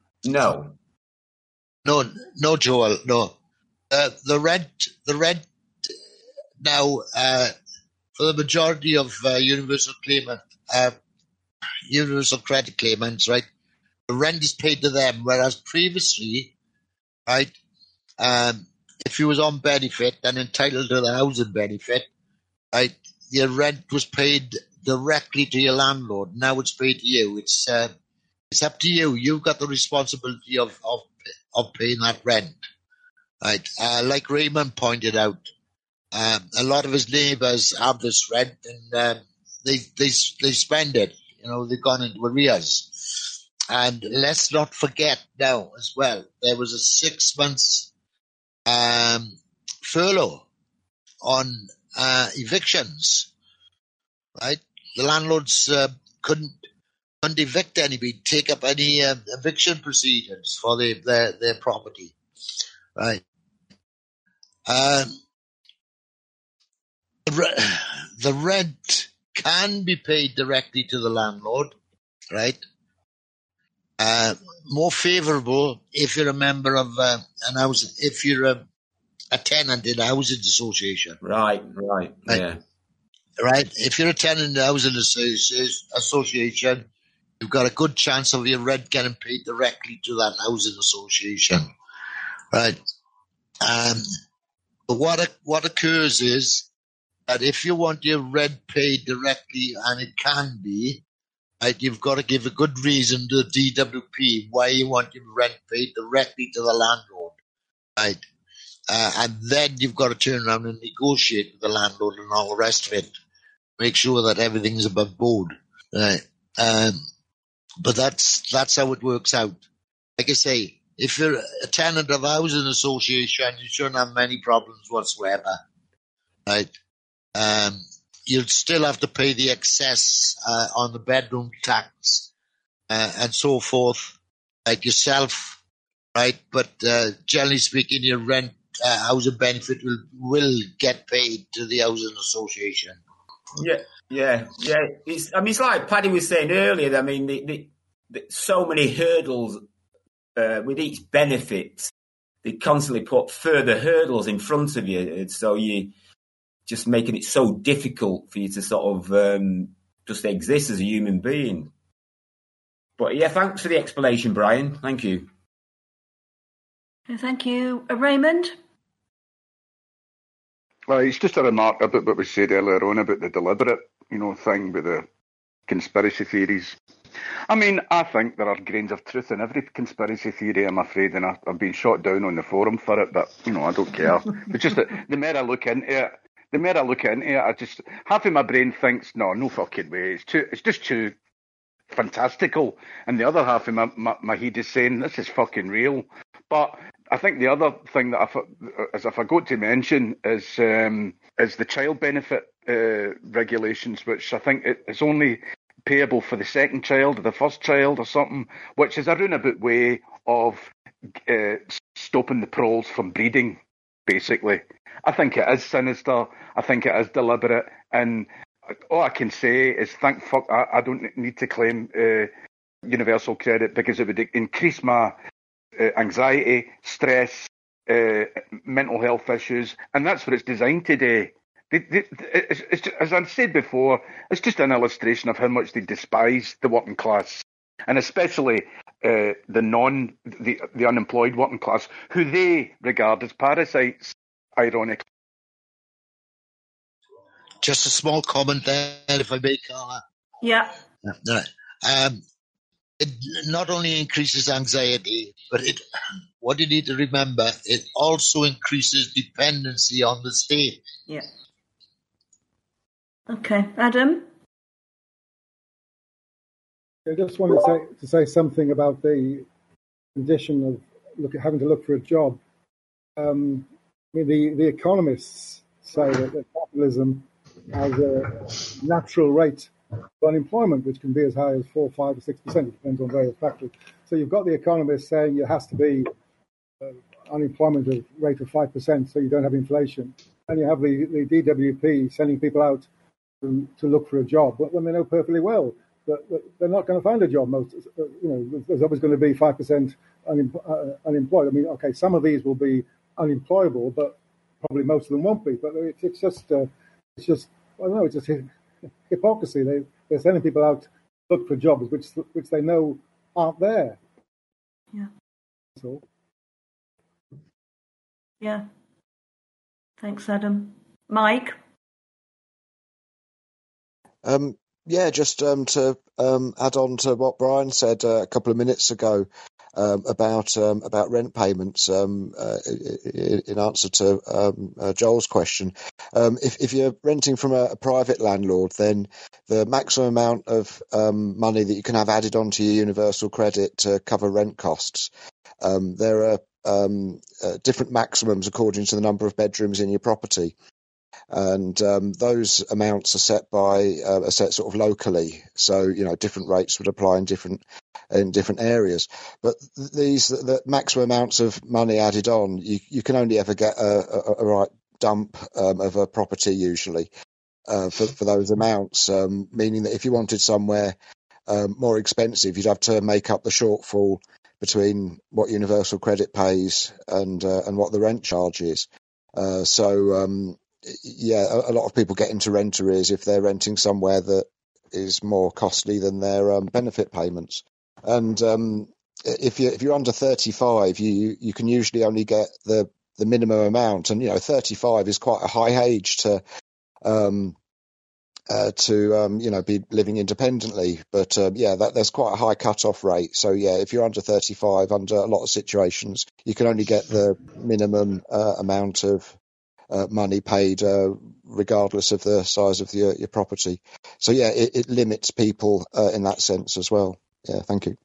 Joel. No, the rent now for the majority of universal credit claimants, right? The rent is paid to them, whereas previously, right, if you was on benefit and entitled to the housing benefit, right, your rent was paid directly to your landlord. Now it's paid to you. It's up to you. You've got the responsibility of of paying that rent. Right, like Raymond pointed out, a lot of his neighbours have this rent, and they spend it. They've gone into arrears. And let's not forget now as well, there was a 6 months furlough on evictions. Right, the landlords couldn't evict anybody, take up any eviction proceedings for their property. Right. The rent can be paid directly to the landlord, right? More favourable if you're a member of an house, if you're a tenant in a housing association. Right, yeah. Right? If you're a tenant in a housing association, you've got a good chance of your rent getting paid directly to that housing association. Right? But what occurs is that if you want your rent paid directly, and it can be, right, you've got to give a good reason to the DWP why you want your rent paid directly to the landlord, right? And then you've got to turn around and negotiate with the landlord and all the rest of it. Make sure that everything's above board, right? But that's how it works out. Like I say, if you're a tenant of a housing association, you shouldn't have many problems whatsoever, right? You'll still have to pay the excess on the bedroom tax and so forth, like yourself, right? But generally speaking, your rent housing benefit will get paid to the housing association. Yeah. It's like Paddy was saying earlier. I mean, the so many hurdles with each benefit. They constantly put further hurdles in front of you, so you just making it so difficult for you to sort of just exist as a human being. But yeah, thanks for the explanation, Brian. Thank you. Thank you. Raymond? Well, it's just a remark about what was said earlier on about the deliberate, thing with the conspiracy theories. I mean, I think there are grains of truth in every conspiracy theory, I'm afraid, and I've been shot down on the forum for it, but, I don't care. It's just that the more I look into it, I just, half of my brain thinks, no fucking way, it's just too fantastical, and the other half of my head is saying, this is fucking real. But I think the other thing that I forgot to mention is the child benefit regulations, which I think is only payable for the second child or the first child or something, which is a roundabout way of stopping the proles from breeding, basically. I think it is sinister. I think it is deliberate. And all I can say is thank fuck I don't need to claim universal credit, because it would increase my anxiety, stress, mental health issues, and that's what it's designed to do. It's just, as I said before, it's just an illustration of how much they despise the working class, and especially the unemployed working class, who they regard as parasites, ironically. Just a small comment there, if I may, Carla. Yeah. It not only increases anxiety, but what you need to remember, it also increases dependency on the state. Yeah. Okay, Adam? I just wanted to say something about the condition of having to look for a job. The economists say that capitalism has a natural rate of unemployment, which can be as high as 4, 5, or 6%. It depends on various factors. So you've got the economists saying it has to be unemployment rate of 5%, so you don't have inflation. And you have the DWP sending people out to look for a job, when they know perfectly well that they're not going to find a job. There's always going to be 5% unemployed. I mean, okay, some of these will be unemployable, but probably most of them won't be. But it's just I don't know. It's just hypocrisy. They're sending people out to look for jobs which they know aren't there. Yeah. That's all. Yeah. Thanks, Adam. Mike? Just to add on to what Brian said a couple of minutes ago, about rent payments in answer to Joel's question. If you're renting from a private landlord, then the maximum amount of money that you can have added onto your universal credit to cover rent costs, there are different maximums according to the number of bedrooms in your property. And those amounts are set sort of locally, so different rates would apply in different areas. But the maximum amounts of money added on, you can only ever get a right dump of a property usually for those amounts. Meaning that if you wanted somewhere more expensive, you'd have to make up the shortfall between what Universal Credit pays and what the rent charge is. Yeah, a lot of people get into rent arrears if they're renting somewhere that is more costly than their benefit payments. And if you're under 35, you can usually only get the minimum amount, and 35 is quite a high age to be living independently. But there's quite a high cut-off rate. So if you're under 35, under a lot of situations, you can only get the minimum amount of money paid regardless of the size of your property. So it limits people in that sense as well. Thank you.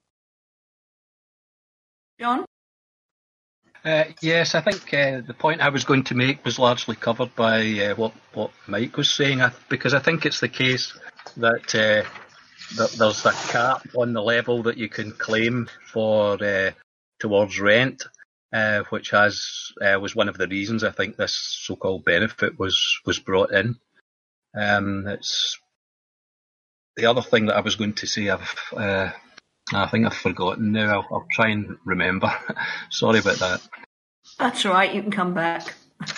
John? Yes, I think the point I was going to make was largely covered by what Mike was saying, because I think it's the case that there's a cap on the level that you can claim for towards rent, which was one of the reasons I think this so-called benefit was brought in. It's the other thing that I was going to say. I think I've forgotten now. I'll try and remember. Sorry about that. That's all right. You can come back.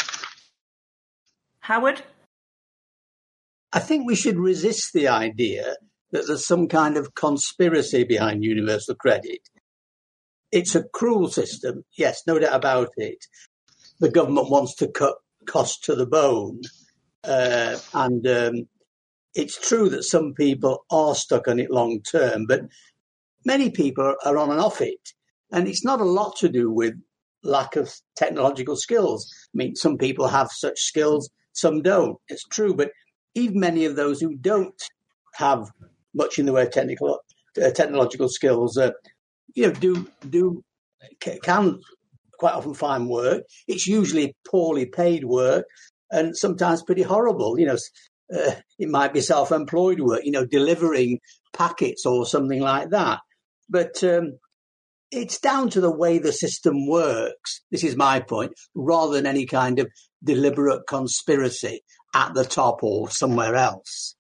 Howard? I think we should resist the idea that there's some kind of conspiracy behind universal credit. It's a cruel system, yes, no doubt about it. The government wants to cut costs to the bone. And it's true that some people are stuck on it long term, but many people are on and off it. And it's not a lot to do with lack of technological skills. I mean, some people have such skills, some don't. It's true, but even many of those who don't have much in the way of technological skills, can quite often find work. It's usually poorly paid work and sometimes pretty horrible. It might be self-employed work, delivering packets or something like that. But it's down to the way the system works. This is my point, rather than any kind of deliberate conspiracy at the top or somewhere else.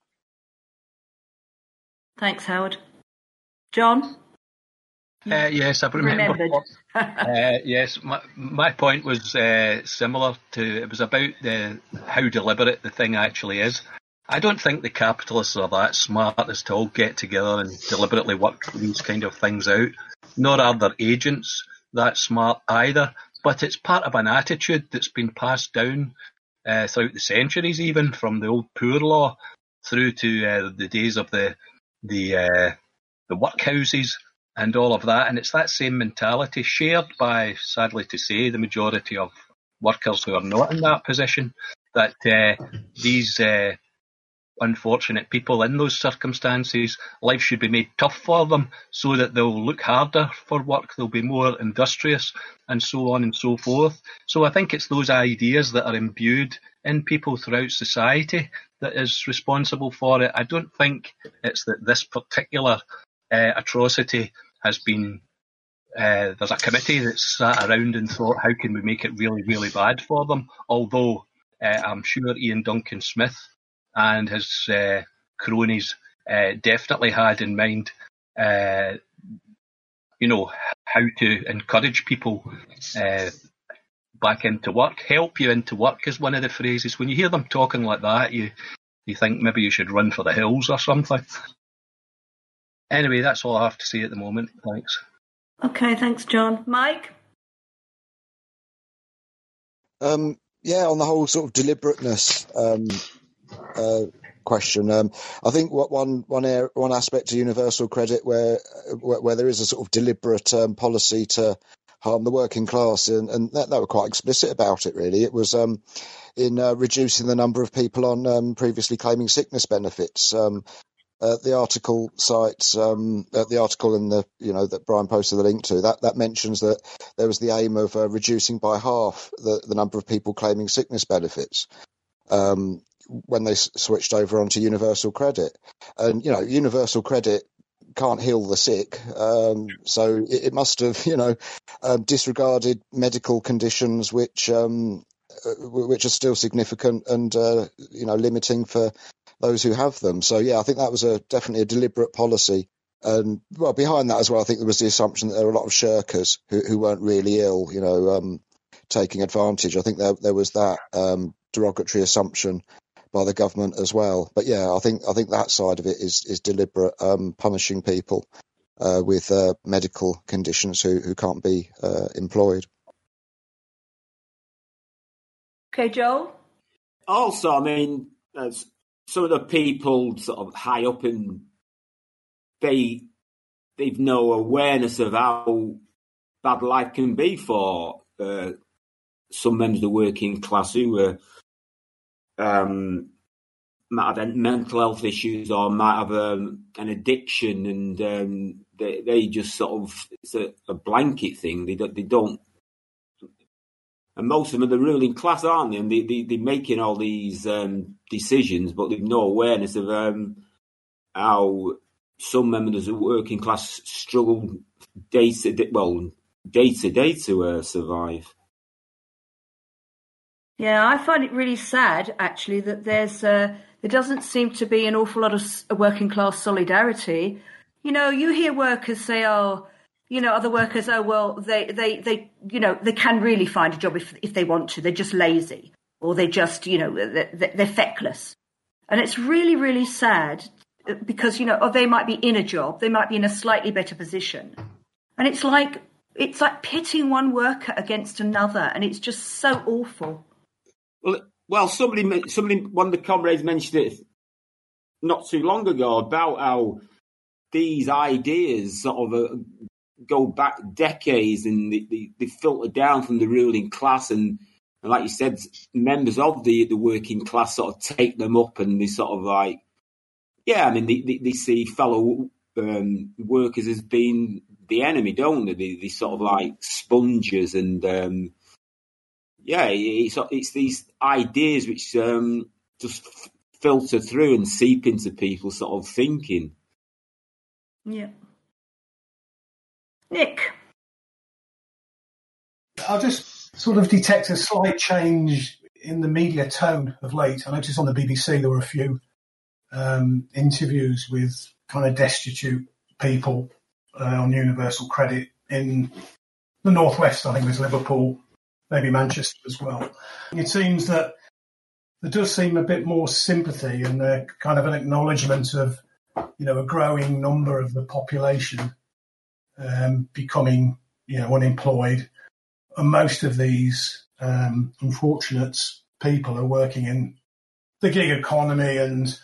Thanks, Howard. John? Yes, I remember. Yes, my point was similar to, it was about how deliberate the thing actually is. I don't think the capitalists are that smart as to all get together and deliberately work these kind of things out, nor are their agents that smart either. But it's part of an attitude that's been passed down throughout the centuries, even from the old poor law through to the days of the workhouses and all of that. And it's that same mentality shared by, sadly to say, the majority of workers who are not in that position, that these unfortunate people in those circumstances, life should be made tough for them so that they'll look harder for work, they'll be more industrious, and so on and so forth. So I think it's those ideas that are imbued in people throughout society that is responsible for it. I don't think it's that this particular atrocity has been, there's a committee that's sat around and thought, how can we make it really, really bad for them? Although I'm sure Ian Duncan Smith and his cronies definitely had in mind, how to encourage people back into work. Help you into work is one of the phrases. When you hear them talking like that, you think maybe you should run for the hills or something. Anyway, that's all I have to say at the moment. Thanks. Okay, thanks, John. Mike? On the whole sort of deliberateness question. I think one aspect of universal credit where there is a sort of deliberate policy to harm the working class, and they were quite explicit about it. Really, it was in reducing the number of people on previously claiming sickness benefits. The article cites the article in the that Brian posted the link to that mentions that there was the aim of reducing by half the number of people claiming sickness benefits when they switched over onto universal credit. And universal credit can't heal the sick, so it must have disregarded medical conditions which are still significant and limiting for those who have them. So I think that was definitely a deliberate policy. And behind that as well, I think there was the assumption that there were a lot of shirkers who weren't really ill, taking advantage. I think there was that derogatory assumption by the government as well. But I think that side of it is deliberate, punishing people with medical conditions who can't be employed. Okay, Joel? Also, I mean, some of the people sort of high up they've no awareness of how bad life can be for some members of the working class who might have mental health issues or might have an addiction, and they just sort of, it's a blanket thing. They don't. And most of them are the ruling class, aren't they? And they're making all these decisions, but they've no awareness of how some members of the working class struggle day to day to survive. Yeah, I find it really sad, actually, that there doesn't seem to be an awful lot of working class solidarity. You hear workers say, other workers, they can really find a job if they want to. They're just lazy, or they're just, they're feckless. And it's really, really sad because, they might be in a job, they might be in a slightly better position. And it's like pitting one worker against another, and it's just so awful. Well, somebody, one of the comrades mentioned it not too long ago about how these ideas sort of go back decades, and they filter down from the ruling class, and like you said, members of the working class sort of take them up, and they sort of like, they see fellow workers as being the enemy, don't they? They sort of like sponges, and it's these ideas which just filter through and seep into people's sort of thinking. Yeah. Nick? I'll just sort of detect a slight change in the media tone of late. I noticed on the BBC there were a few interviews with kind of destitute people on universal credit in the northwest. I think it was Liverpool, maybe Manchester as well. It seems that there does seem a bit more sympathy and kind of an acknowledgement of, a growing number of the population becoming, unemployed. And most of these unfortunate people are working in the gig economy and,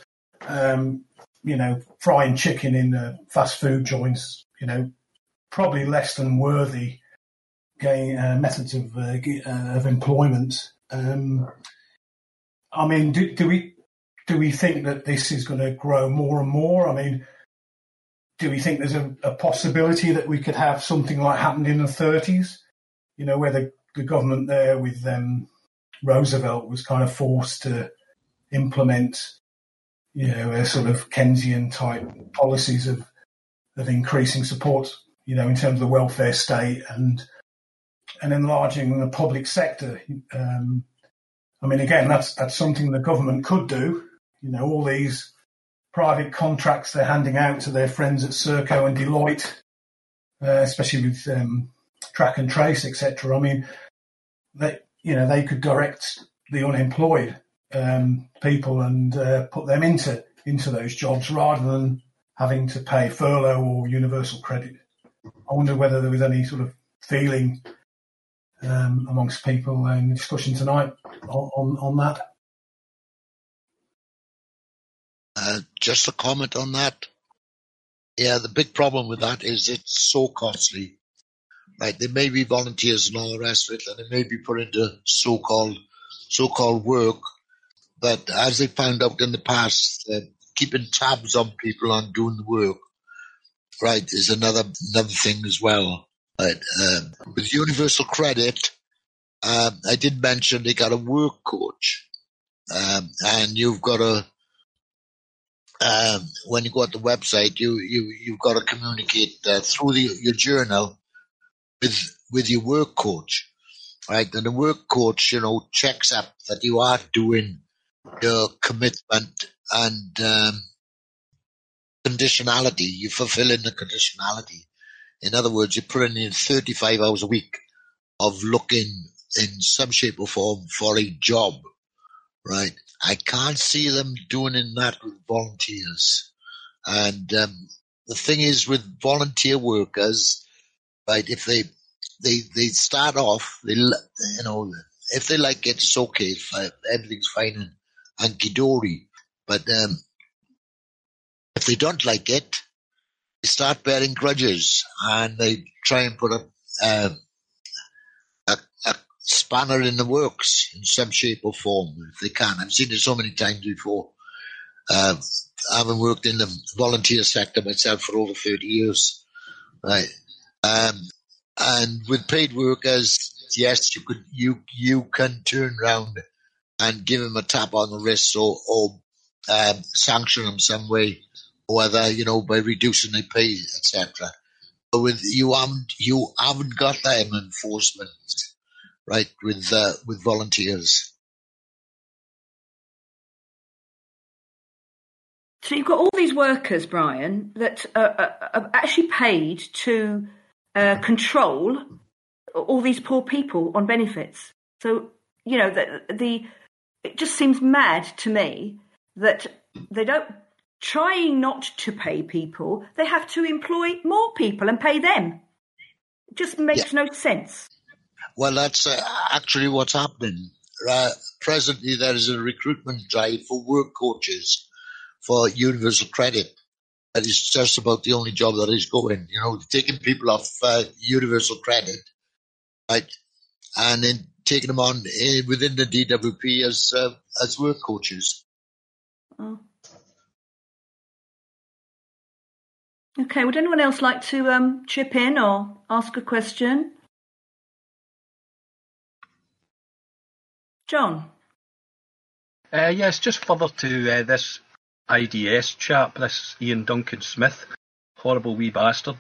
frying chicken in fast food joints, probably less than worthy methods of employment. I mean, do we think that this is going to grow more and more? I mean, do we think there's a possibility that we could have something like happened in the 30s, where the government there with Roosevelt was kind of forced to implement, a sort of Keynesian type policies of increasing support, in terms of the welfare state and enlarging the public sector. I mean, again, that's something the government could do. All these private contracts they're handing out to their friends at Serco and Deloitte, especially with track and trace, etc. I mean, they could direct the unemployed people and put them into those jobs rather than having to pay furlough or universal credit. I wonder whether there was any sort of feeling amongst people in the discussion tonight on that. Just a comment on that. Yeah, the big problem with that is it's so costly. Right, there may be volunteers and all the rest of it, and they may be put into so-called work. But as they found out in the past, keeping tabs on people on doing the work, right, is another thing as well. Right, with Universal Credit, I did mention they got a work coach, and you've got to. When you go at the website, you've got to communicate through your journal with your work coach, right? And the work coach, checks up that you are doing your commitment and conditionality. You're fulfilling the conditionality. In other words, you're putting in 35 hours a week of looking in some shape or form for a job, right? I can't see them doing that with volunteers. And the thing is with volunteer workers, right, if they start off, if they like it, it's okay. Everything's fine and hunky-dory. But if they don't like it, they start bearing grudges and they try and put a spanner in the works in some shape or form if they can. I've seen it so many times before. Having worked in the volunteer sector myself for over 30 years, right? And with paid workers, yes, you can turn around and give them a tap on the wrist or sanction them some way, whether by reducing their pay, etc. But with you haven't got that enforcement, right? With volunteers. So you've got all these workers, Brian, that are actually paid to control all these poor people on benefits. So, it just seems mad to me that they don't, trying not to pay people, they have to employ more people and pay them. It just makes no sense. Well, that's actually what's happening. Presently, there is a recruitment drive for work coaches for Universal Credit. That is just about the only job that is going. Taking people off Universal Credit, right, and then taking them on within the DWP as work coaches. Oh. Okay, would anyone else like to chip in or ask a question? John? Yes, just further to this IDS chap, this Ian Duncan Smith, horrible wee bastard.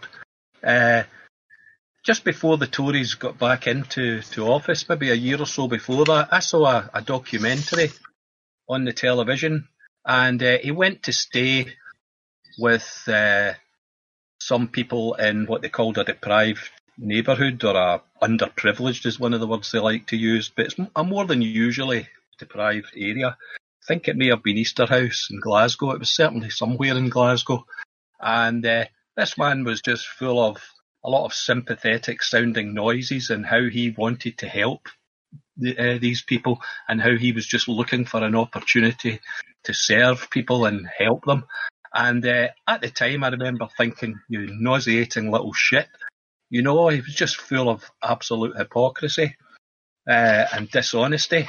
Just before the Tories got back into office, maybe a year or so before that, I saw a documentary on the television, and he went to stay with some people in what they called a deprived neighbourhood, or a underprivileged is one of the words they like to use, but it's a more than usually deprived area. I think it may have been Easterhouse in Glasgow. It was certainly somewhere in Glasgow. And this man was just full of a lot of sympathetic sounding noises and how he wanted to help these people and how he was just looking for an opportunity to serve people and help them. And at the time, I remember thinking, you nauseating little shit. He was just full of absolute hypocrisy and dishonesty.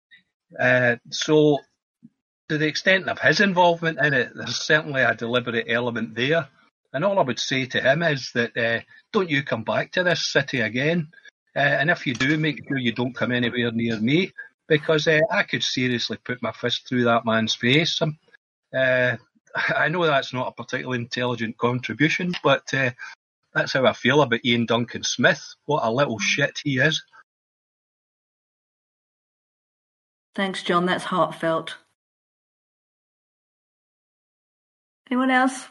So to the extent of his involvement in it, there's certainly a deliberate element there. And all I would say to him is that don't you come back to this city again. And if you do, make sure you don't come anywhere near me, because I could seriously put my fist through that man's face. I know that's not a particularly intelligent contribution, but that's how I feel about Ian Duncan Smith. What a little shit he is. Thanks, John. That's heartfelt. Anyone else?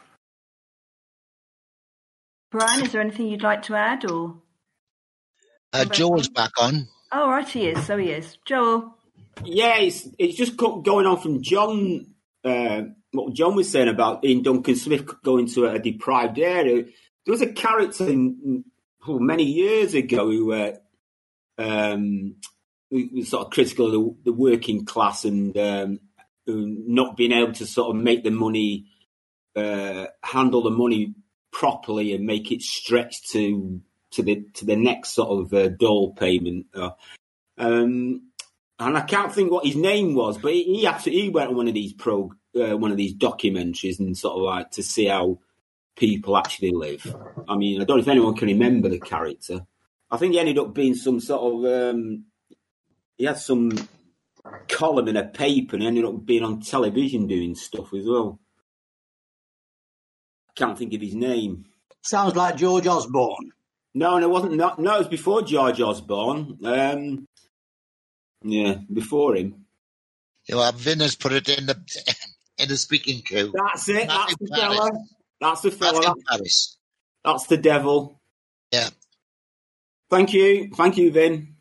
Brian, is there anything you'd like to add? Or Joel's back on. Oh, right, he is. So he is. Joel? Yeah, it's just going on from John, what John was saying about Ian Duncan Smith going to a deprived area. There was a character many years ago who was sort of critical of the working class and not being able to sort of make the money, handle the money properly and make it stretch to the next sort of dole payment. And I can't think what his name was, but he went on one of these documentaries and sort of like to see how people actually live. I mean, I don't know if anyone can remember the character. I think he ended up being some sort of he had some column in a paper and he ended up being on television doing stuff as well. I can't think of his name. Sounds like George Osborne. No, it wasn't. No, it was before George Osborne. Yeah, before him. Vin has put it in the speaking queue. That's it. That's the fella. That's the fella. Paris. That's the devil. Yeah. Thank you, Vin.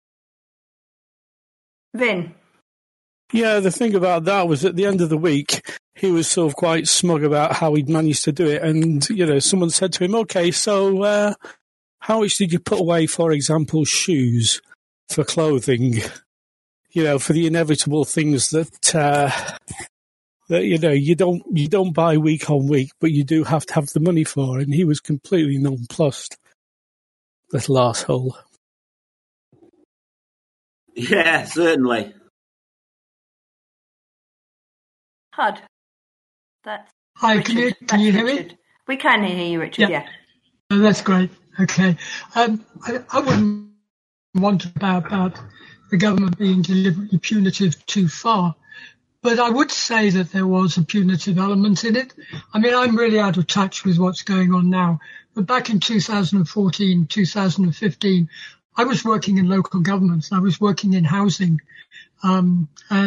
Vin. Yeah, the thing about that was at the end of the week, he was sort of quite smug about how he'd managed to do it. And, someone said to him, okay, so how much did you put away, for example, shoes for clothing? For the inevitable things that you don't buy week on week, but you do have to have the money for. And he was completely nonplussed. Little arsehole. Yeah, certainly. Hud. Hi, Richard. can you hear me? We can hear you, Richard, yeah. Oh, that's great. Okay. I wouldn't want to about the government being deliberately punitive too far, but I would say that there was a punitive element in it. I mean, I'm really out of touch with what's going on now, but back in 2014, 2015, I was working in local governments. I was working in housing, I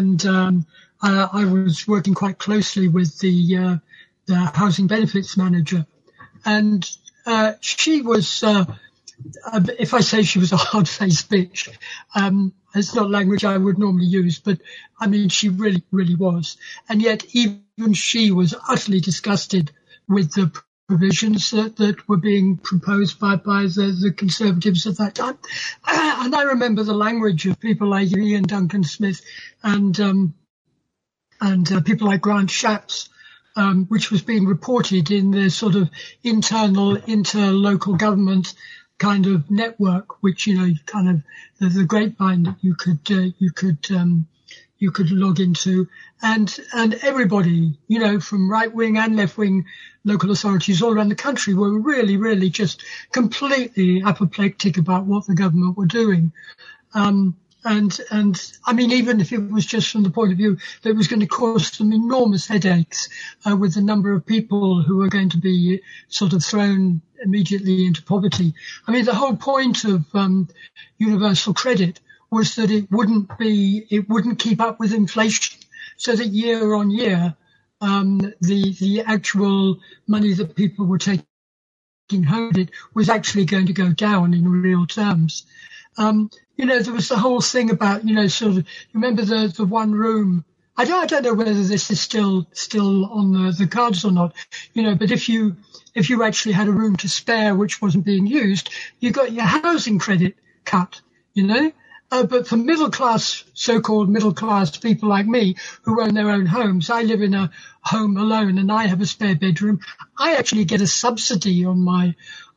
was working quite closely with the housing benefits manager, and she was, if I say she was a hard-faced bitch, it's not language I would normally use, but I mean, she really, really was. And yet even she was utterly disgusted with the provisions that were being proposed by the Conservatives at that time. And I remember the language of people like Ian Duncan Smith and people like Grant Shapps, which was being reported in the sort of internal inter-local government kind of network, which kind of the grapevine that you could log into, and everybody, from right wing and left wing local authorities all around the country were really, really just completely apoplectic about what the government were doing. And I mean, even if it was just from the point of view that it was going to cause them enormous headaches with the number of people who are going to be sort of thrown immediately into poverty. I mean, the whole point of universal credit was that it wouldn't keep up with inflation, so that year on year, the actual money that people were taking home was actually going to go down in real terms. There was the whole thing about, sort of, remember the one room. I don't know whether this is still on the cards or not, but if you actually had a room to spare which wasn't being used, you got your housing credit cut, but for so-called middle class people like me who own their own homes, I live in a home alone and I have a spare bedroom. I actually get a subsidy on my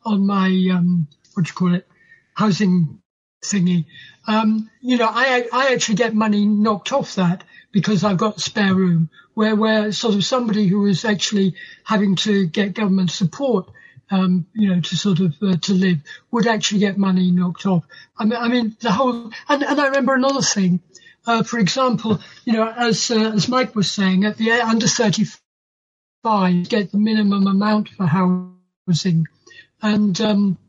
housing thingy. I actually get money knocked off that because I've got a spare room, where sort of somebody who is actually having to get government support, to sort of to live, would actually get money knocked off. I mean the whole, and I remember another thing, for example, as Mike was saying, at the under 35, get the minimum amount for housing, and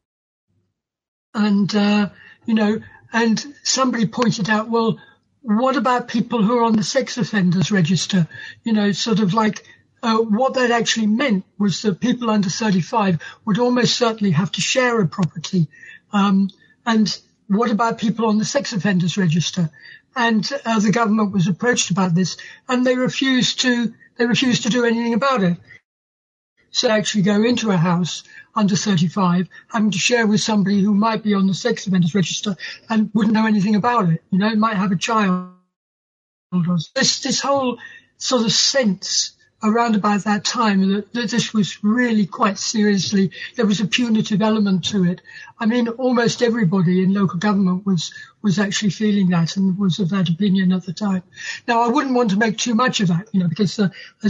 somebody pointed out, well, what about people who are on the sex offenders register? Sort of like what that actually meant was that people under 35 would almost certainly have to share a property. And what about people on the sex offenders register? And the government was approached about this, and they refused to do anything about it. So actually go into a house under 35, having to share with somebody who might be on the sex offenders register and wouldn't know anything about it, might have a child. This whole sort of sense around about that time that this was really quite seriously, there was a punitive element to it. I mean, almost everybody in local government was actually feeling that and was of that opinion at the time. Now, I wouldn't want to make too much of that, because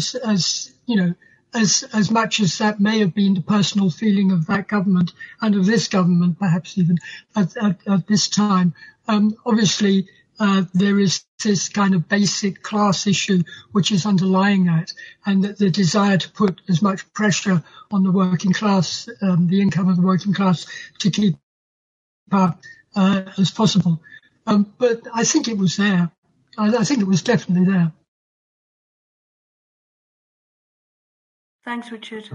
as much as that may have been the personal feeling of that government and of this government, perhaps even at this time, obviously there is this kind of basic class issue which is underlying that, and that the desire to put as much pressure on the working class, the income of the working class, to keep up as possible. But I think it was there. I think it was definitely there. Thanks, Richard.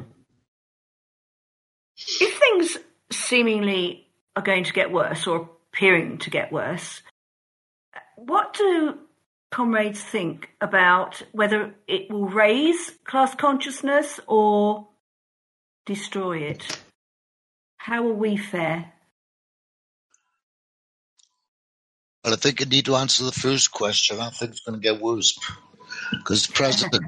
If things seemingly are going to get worse or appearing to get worse, what do comrades think about whether it will raise class consciousness or destroy it? How will we fare? Well, I think I need to answer the first question. I think it's going to get worse because presently,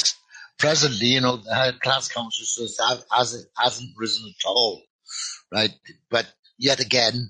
class consciousness hasn't risen at all, right? But yet again,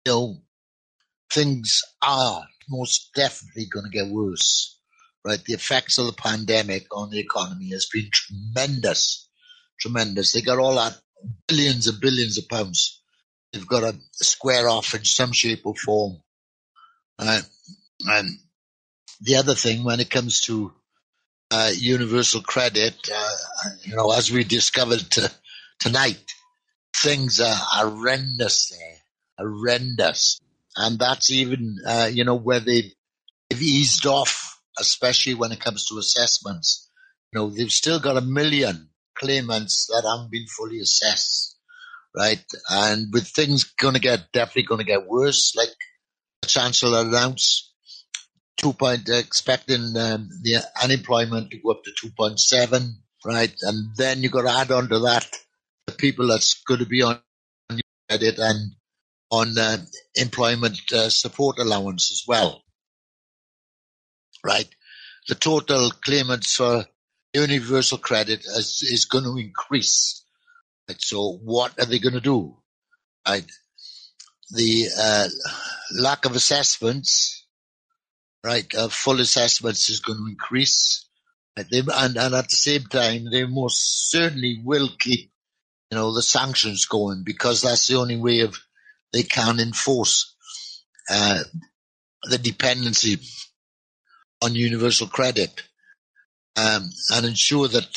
things are most definitely going to get worse, right? The effects of the pandemic on the economy has been tremendous. They got all that billions and billions of pounds. They've got to square off in some shape or form. And the other thing, when it comes to universal credit, as we discovered tonight, things are horrendous there, horrendous. And that's even, where they've eased off, especially when it comes to assessments. They've still got 1 million claimants that haven't been fully assessed, right? And with things definitely going to get worse, like the Chancellor announced, expecting the unemployment to go up to 2.7, right? And then you've got to add on to that the people that's going to be on credit and on employment support allowance as well, right? The total claimants for universal credit is going to increase. Right? So what are they going to do? Right? The lack of assessments, right? Full assessments is going to increase. Right? And at the same time, they most certainly will keep, the sanctions going, because that's the only way they can enforce the dependency on universal credit and ensure that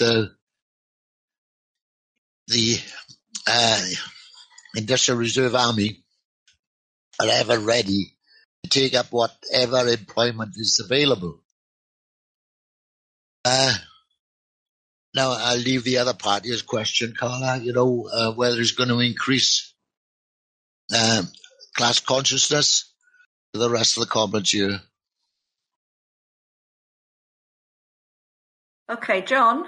the Industrial Reserve Army are ever ready to take up whatever employment is available. Now, I'll leave the other party's question, Carla, whether it's going to increase class consciousness to the rest of the comments here. Okay, John?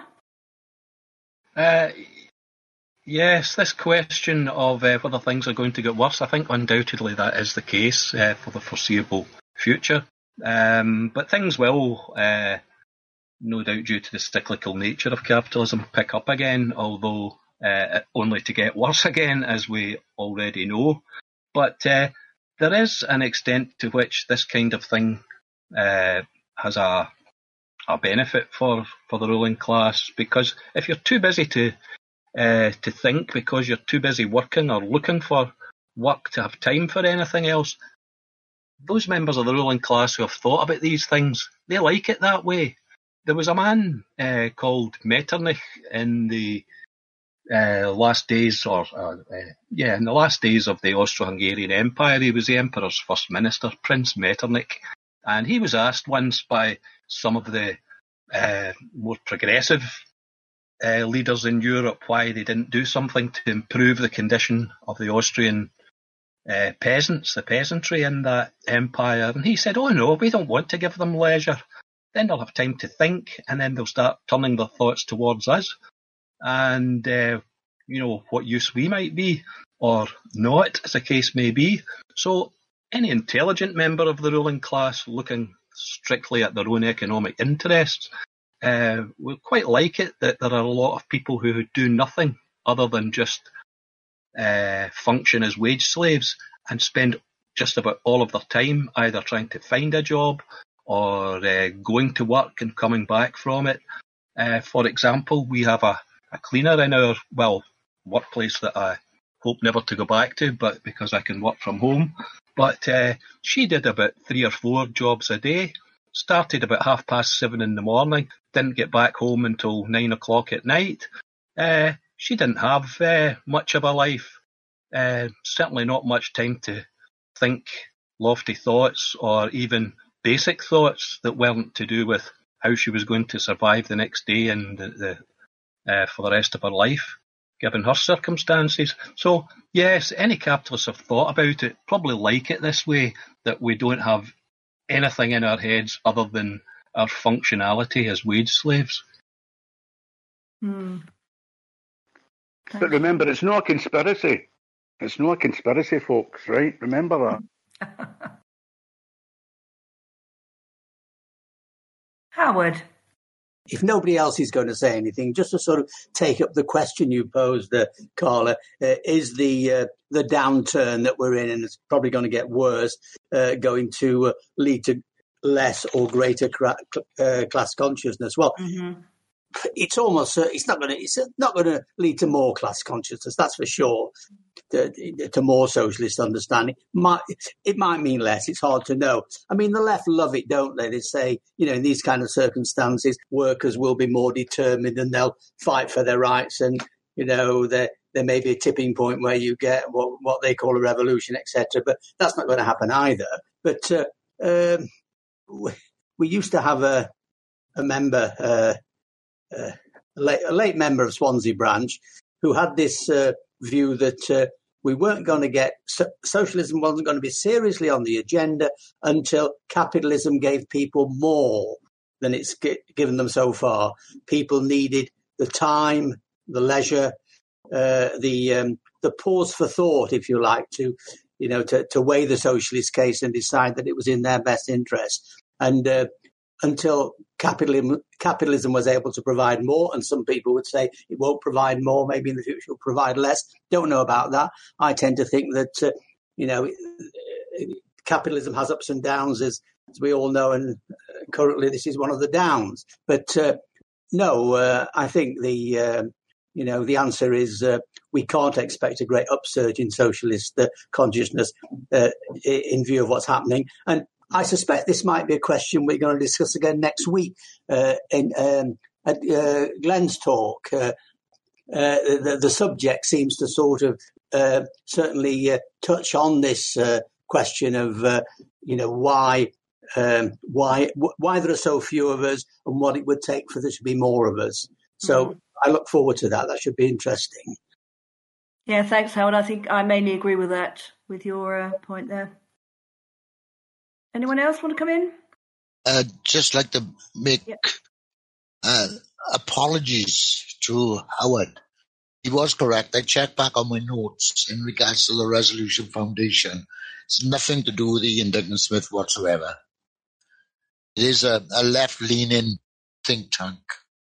Yes, this question of whether things are going to get worse, I think undoubtedly that is the case for the foreseeable future. But things will, no doubt due to the cyclical nature of capitalism, pick up again, although only to get worse again, as we already know. But there is an extent to which this kind of thing has a benefit for the ruling class, because if you're too busy to think, because you're too busy working or looking for work to have time for anything else, those members of the ruling class who have thought about these things, they like it that way. There was a man called Metternich in the last days of the Austro-Hungarian Empire. He was the emperor's first minister, Prince Metternich, and he was asked once by some of the more progressive leaders in Europe why they didn't do something to improve the condition of the Austrian peasants, the peasantry in that empire. And he said, "Oh no, we don't want to give them leisure. Then they'll have time to think, and then they'll start turning their thoughts towards us. And, what use we might be, or not, as the case may be." So any intelligent member of the ruling class looking strictly at their own economic interests we quite like it that there are a lot of people who do nothing other than just function as wage slaves and spend just about all of their time either trying to find a job or going to work and coming back from it. For example, we have a cleaner in our workplace that I hope never to go back to, but because I can work from home. But she did about 3 or 4 jobs a day. Started about 7:30 in the morning, didn't get back home until 9 o'clock at night. She didn't have much of a life, certainly not much time to think lofty thoughts or even basic thoughts that weren't to do with how she was going to survive the next day and for the rest of her life, given her circumstances. So, yes, any capitalists have thought about it, probably like it this way, that we don't have anything in our heads other than our functionality as wage slaves. But remember, it's not a conspiracy. It's not a conspiracy, folks, right? Remember that. Howard. If nobody else is going to say anything, just to sort of take up the question you posed, Carla, is the downturn that we're in, and it's probably going to get worse, going to lead to less or greater class consciousness? Well, it's almost it's not going to lead to more class consciousness, that's for sure. To more socialist understanding. It might mean less. It's hard to know. I mean, the left love it, don't they? They say, in these kind of circumstances, workers will be more determined and they'll fight for their rights. And, there may be a tipping point where you get what they call a revolution, etc. But that's not going to happen either. But we used to have a member, a late member of Swansea branch, who had this view that we weren't going to get socialism wasn't going to be seriously on the agenda until capitalism gave people more than it's given them so far. People needed the time, the leisure, the pause for thought, if you like, to weigh the socialist case and decide that it was in their best interest. And until capitalism was able to provide more, and some people would say it won't provide more, maybe in the future it'll provide less. Don't know about that. I tend to think that, capitalism has ups and downs, as we all know, and currently this is one of the downs. But no, I think the answer is we can't expect a great upsurge in socialist consciousness in view of what's happening. And I suspect this might be a question we're going to discuss again next week at Glenn's talk. The subject seems to sort of certainly touch on this question of why there are so few of us and what it would take for there to be more of us. So I look forward to that. That should be interesting. Yeah, thanks, Howard. I think I mainly agree with that, with your point there. Anyone else want to come in? Just like to make apologies to Howard. He was correct. I checked back on my notes in regards to the Resolution Foundation. It's nothing to do with Ian Duncan Smith whatsoever. It is a left-leaning think tank.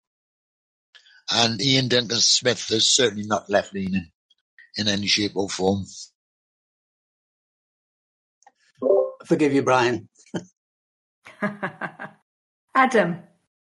And Ian Duncan Smith is certainly not left-leaning in any shape or form. Forgive you, Brian. Adam.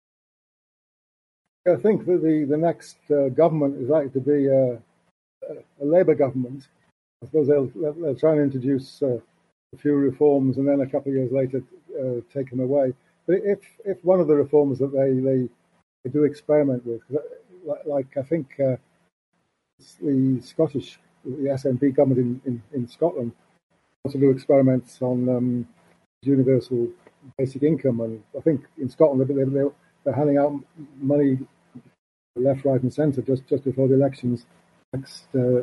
I think that the next government is likely to be a Labour government. I suppose they'll try and introduce a few reforms and then a couple of years later take them away. But if one of the reforms that they do experiment with, like I think the Scottish, the SNP government in Scotland wants to do experiments on universal basic income, and I think in Scotland they're handing out money left, right, and centre just before the elections next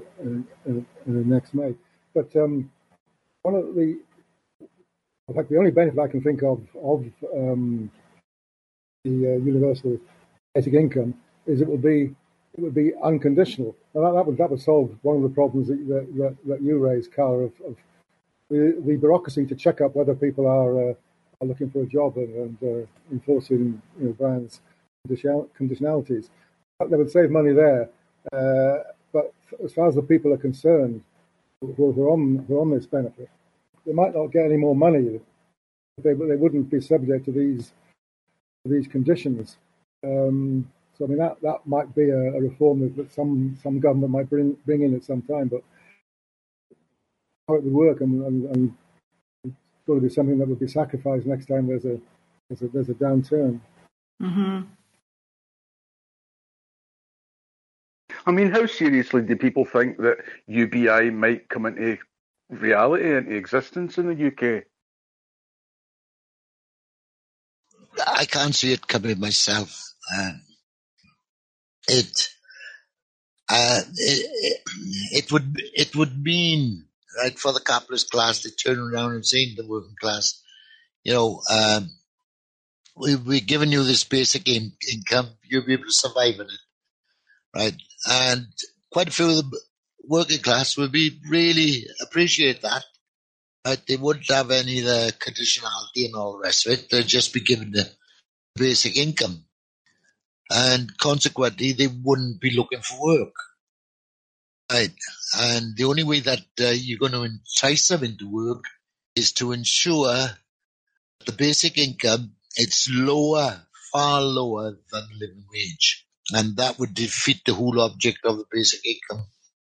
May. But one of the only benefit I can think of the universal basic income is it would be unconditional. And that would solve one of the problems that you raised, Carla, of the bureaucracy to check up whether people are looking for a job and enforcing Brian's conditionalities. They would save money there. But as far as the people are concerned who are on this benefit, they might not get any more money. They wouldn't be subject to these conditions. So I mean that might be a reform that some government might bring in at some time, but how it would work and it's got to be something that would be sacrificed next time there's a downturn. Mm-hmm. I mean, how seriously do people think that UBI might come into reality, into existence in the UK? I can't see it coming myself. It would mean, right, for the capitalist class to turn around and say to the working class, we're giving you this basic income, you'll be able to survive on it, right? And quite a few of the working class would really appreciate that. Right? They wouldn't have any of the conditionality and all the rest of it. They'd just be given the basic income. And consequently, they wouldn't be looking for work. Right? And the only way that you're going to entice them into work is to ensure the basic income, it's lower, far lower than the living wage. And that would defeat the whole object of the basic income.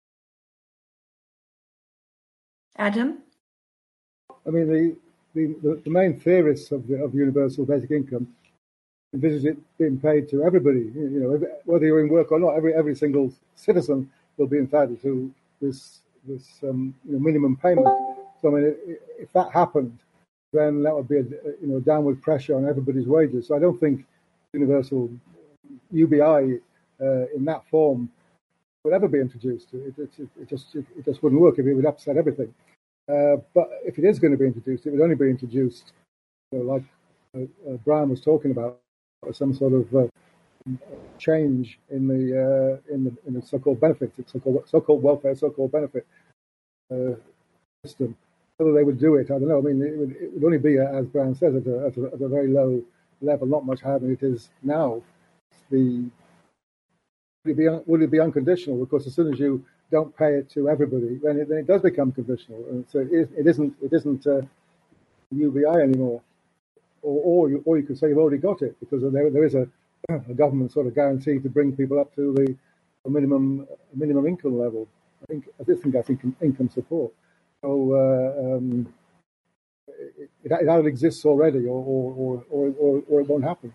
Adam? I mean, the main theorists of universal basic income envisage it being paid to everybody. Whether you're in work or not, every single citizen will be entitled to this minimum payment. So I mean, if that happened, then that would be a downward pressure on everybody's wages. So I don't think universal UBI in that form would ever be introduced. It just wouldn't work. It would upset everything. But if it is going to be introduced, it would only be introduced, like Brian was talking about, some sort of change in the so-called benefits, so-called welfare, so-called benefit system. Whether they would do it, I don't know. I mean, it would only be, as Brian says, at a very low level, not much higher than it is now. Would it be unconditional? Because as soon as you don't pay it to everybody, then it does become conditional, and so it isn't UBI anymore. Or you could say you've already got it because there is a government sort of guarantee to bring people up to the minimum income level. I think income support. So it either exists already or it won't happen.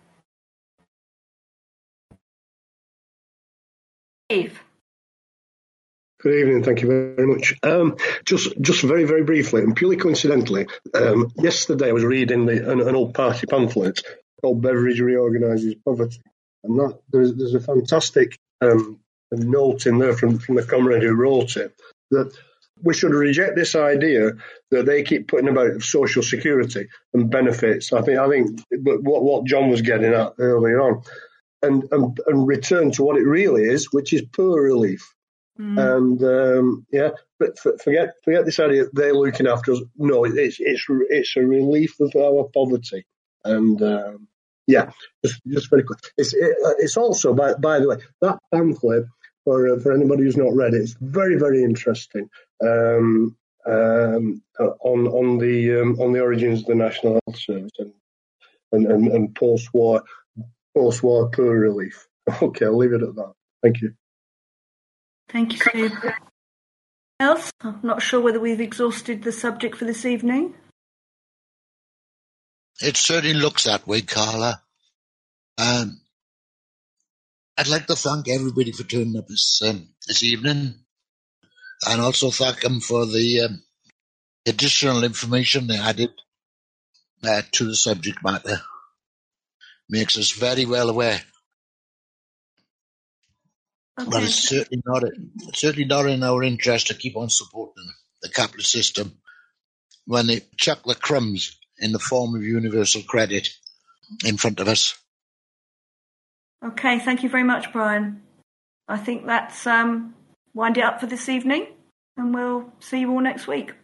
Steve. Good evening, thank you very much. Just very, very briefly, and purely coincidentally, yesterday I was reading an old party pamphlet called Beveridge Reorganises Poverty, and that there's a fantastic note in there from the comrade who wrote it, that we should reject this idea that they keep putting about social security and benefits. I think what John was getting at earlier on, and return to what it really is, which is poor relief. And but forget this idea that they're looking after us. No, it's a relief of our poverty, and just very quick. It's also by the way, that pamphlet for anybody who's not read it, it's very, very interesting on the origins of the National Health Service and post-war poor relief. Okay, I'll leave it at that. Thank you. Thank you, Steve. Else? I'm not sure whether we've exhausted the subject for this evening. It certainly looks that way, Carla. I'd like to thank everybody for turning up this evening, and also thank them for the additional information they added to the subject matter. Makes us very well aware. Okay. But it's certainly not in our interest to keep on supporting the capitalist system when they chuck the crumbs in the form of universal credit in front of us. Okay, thank you very much, Brian. I think that's wind it up for this evening, and we'll see you all next week.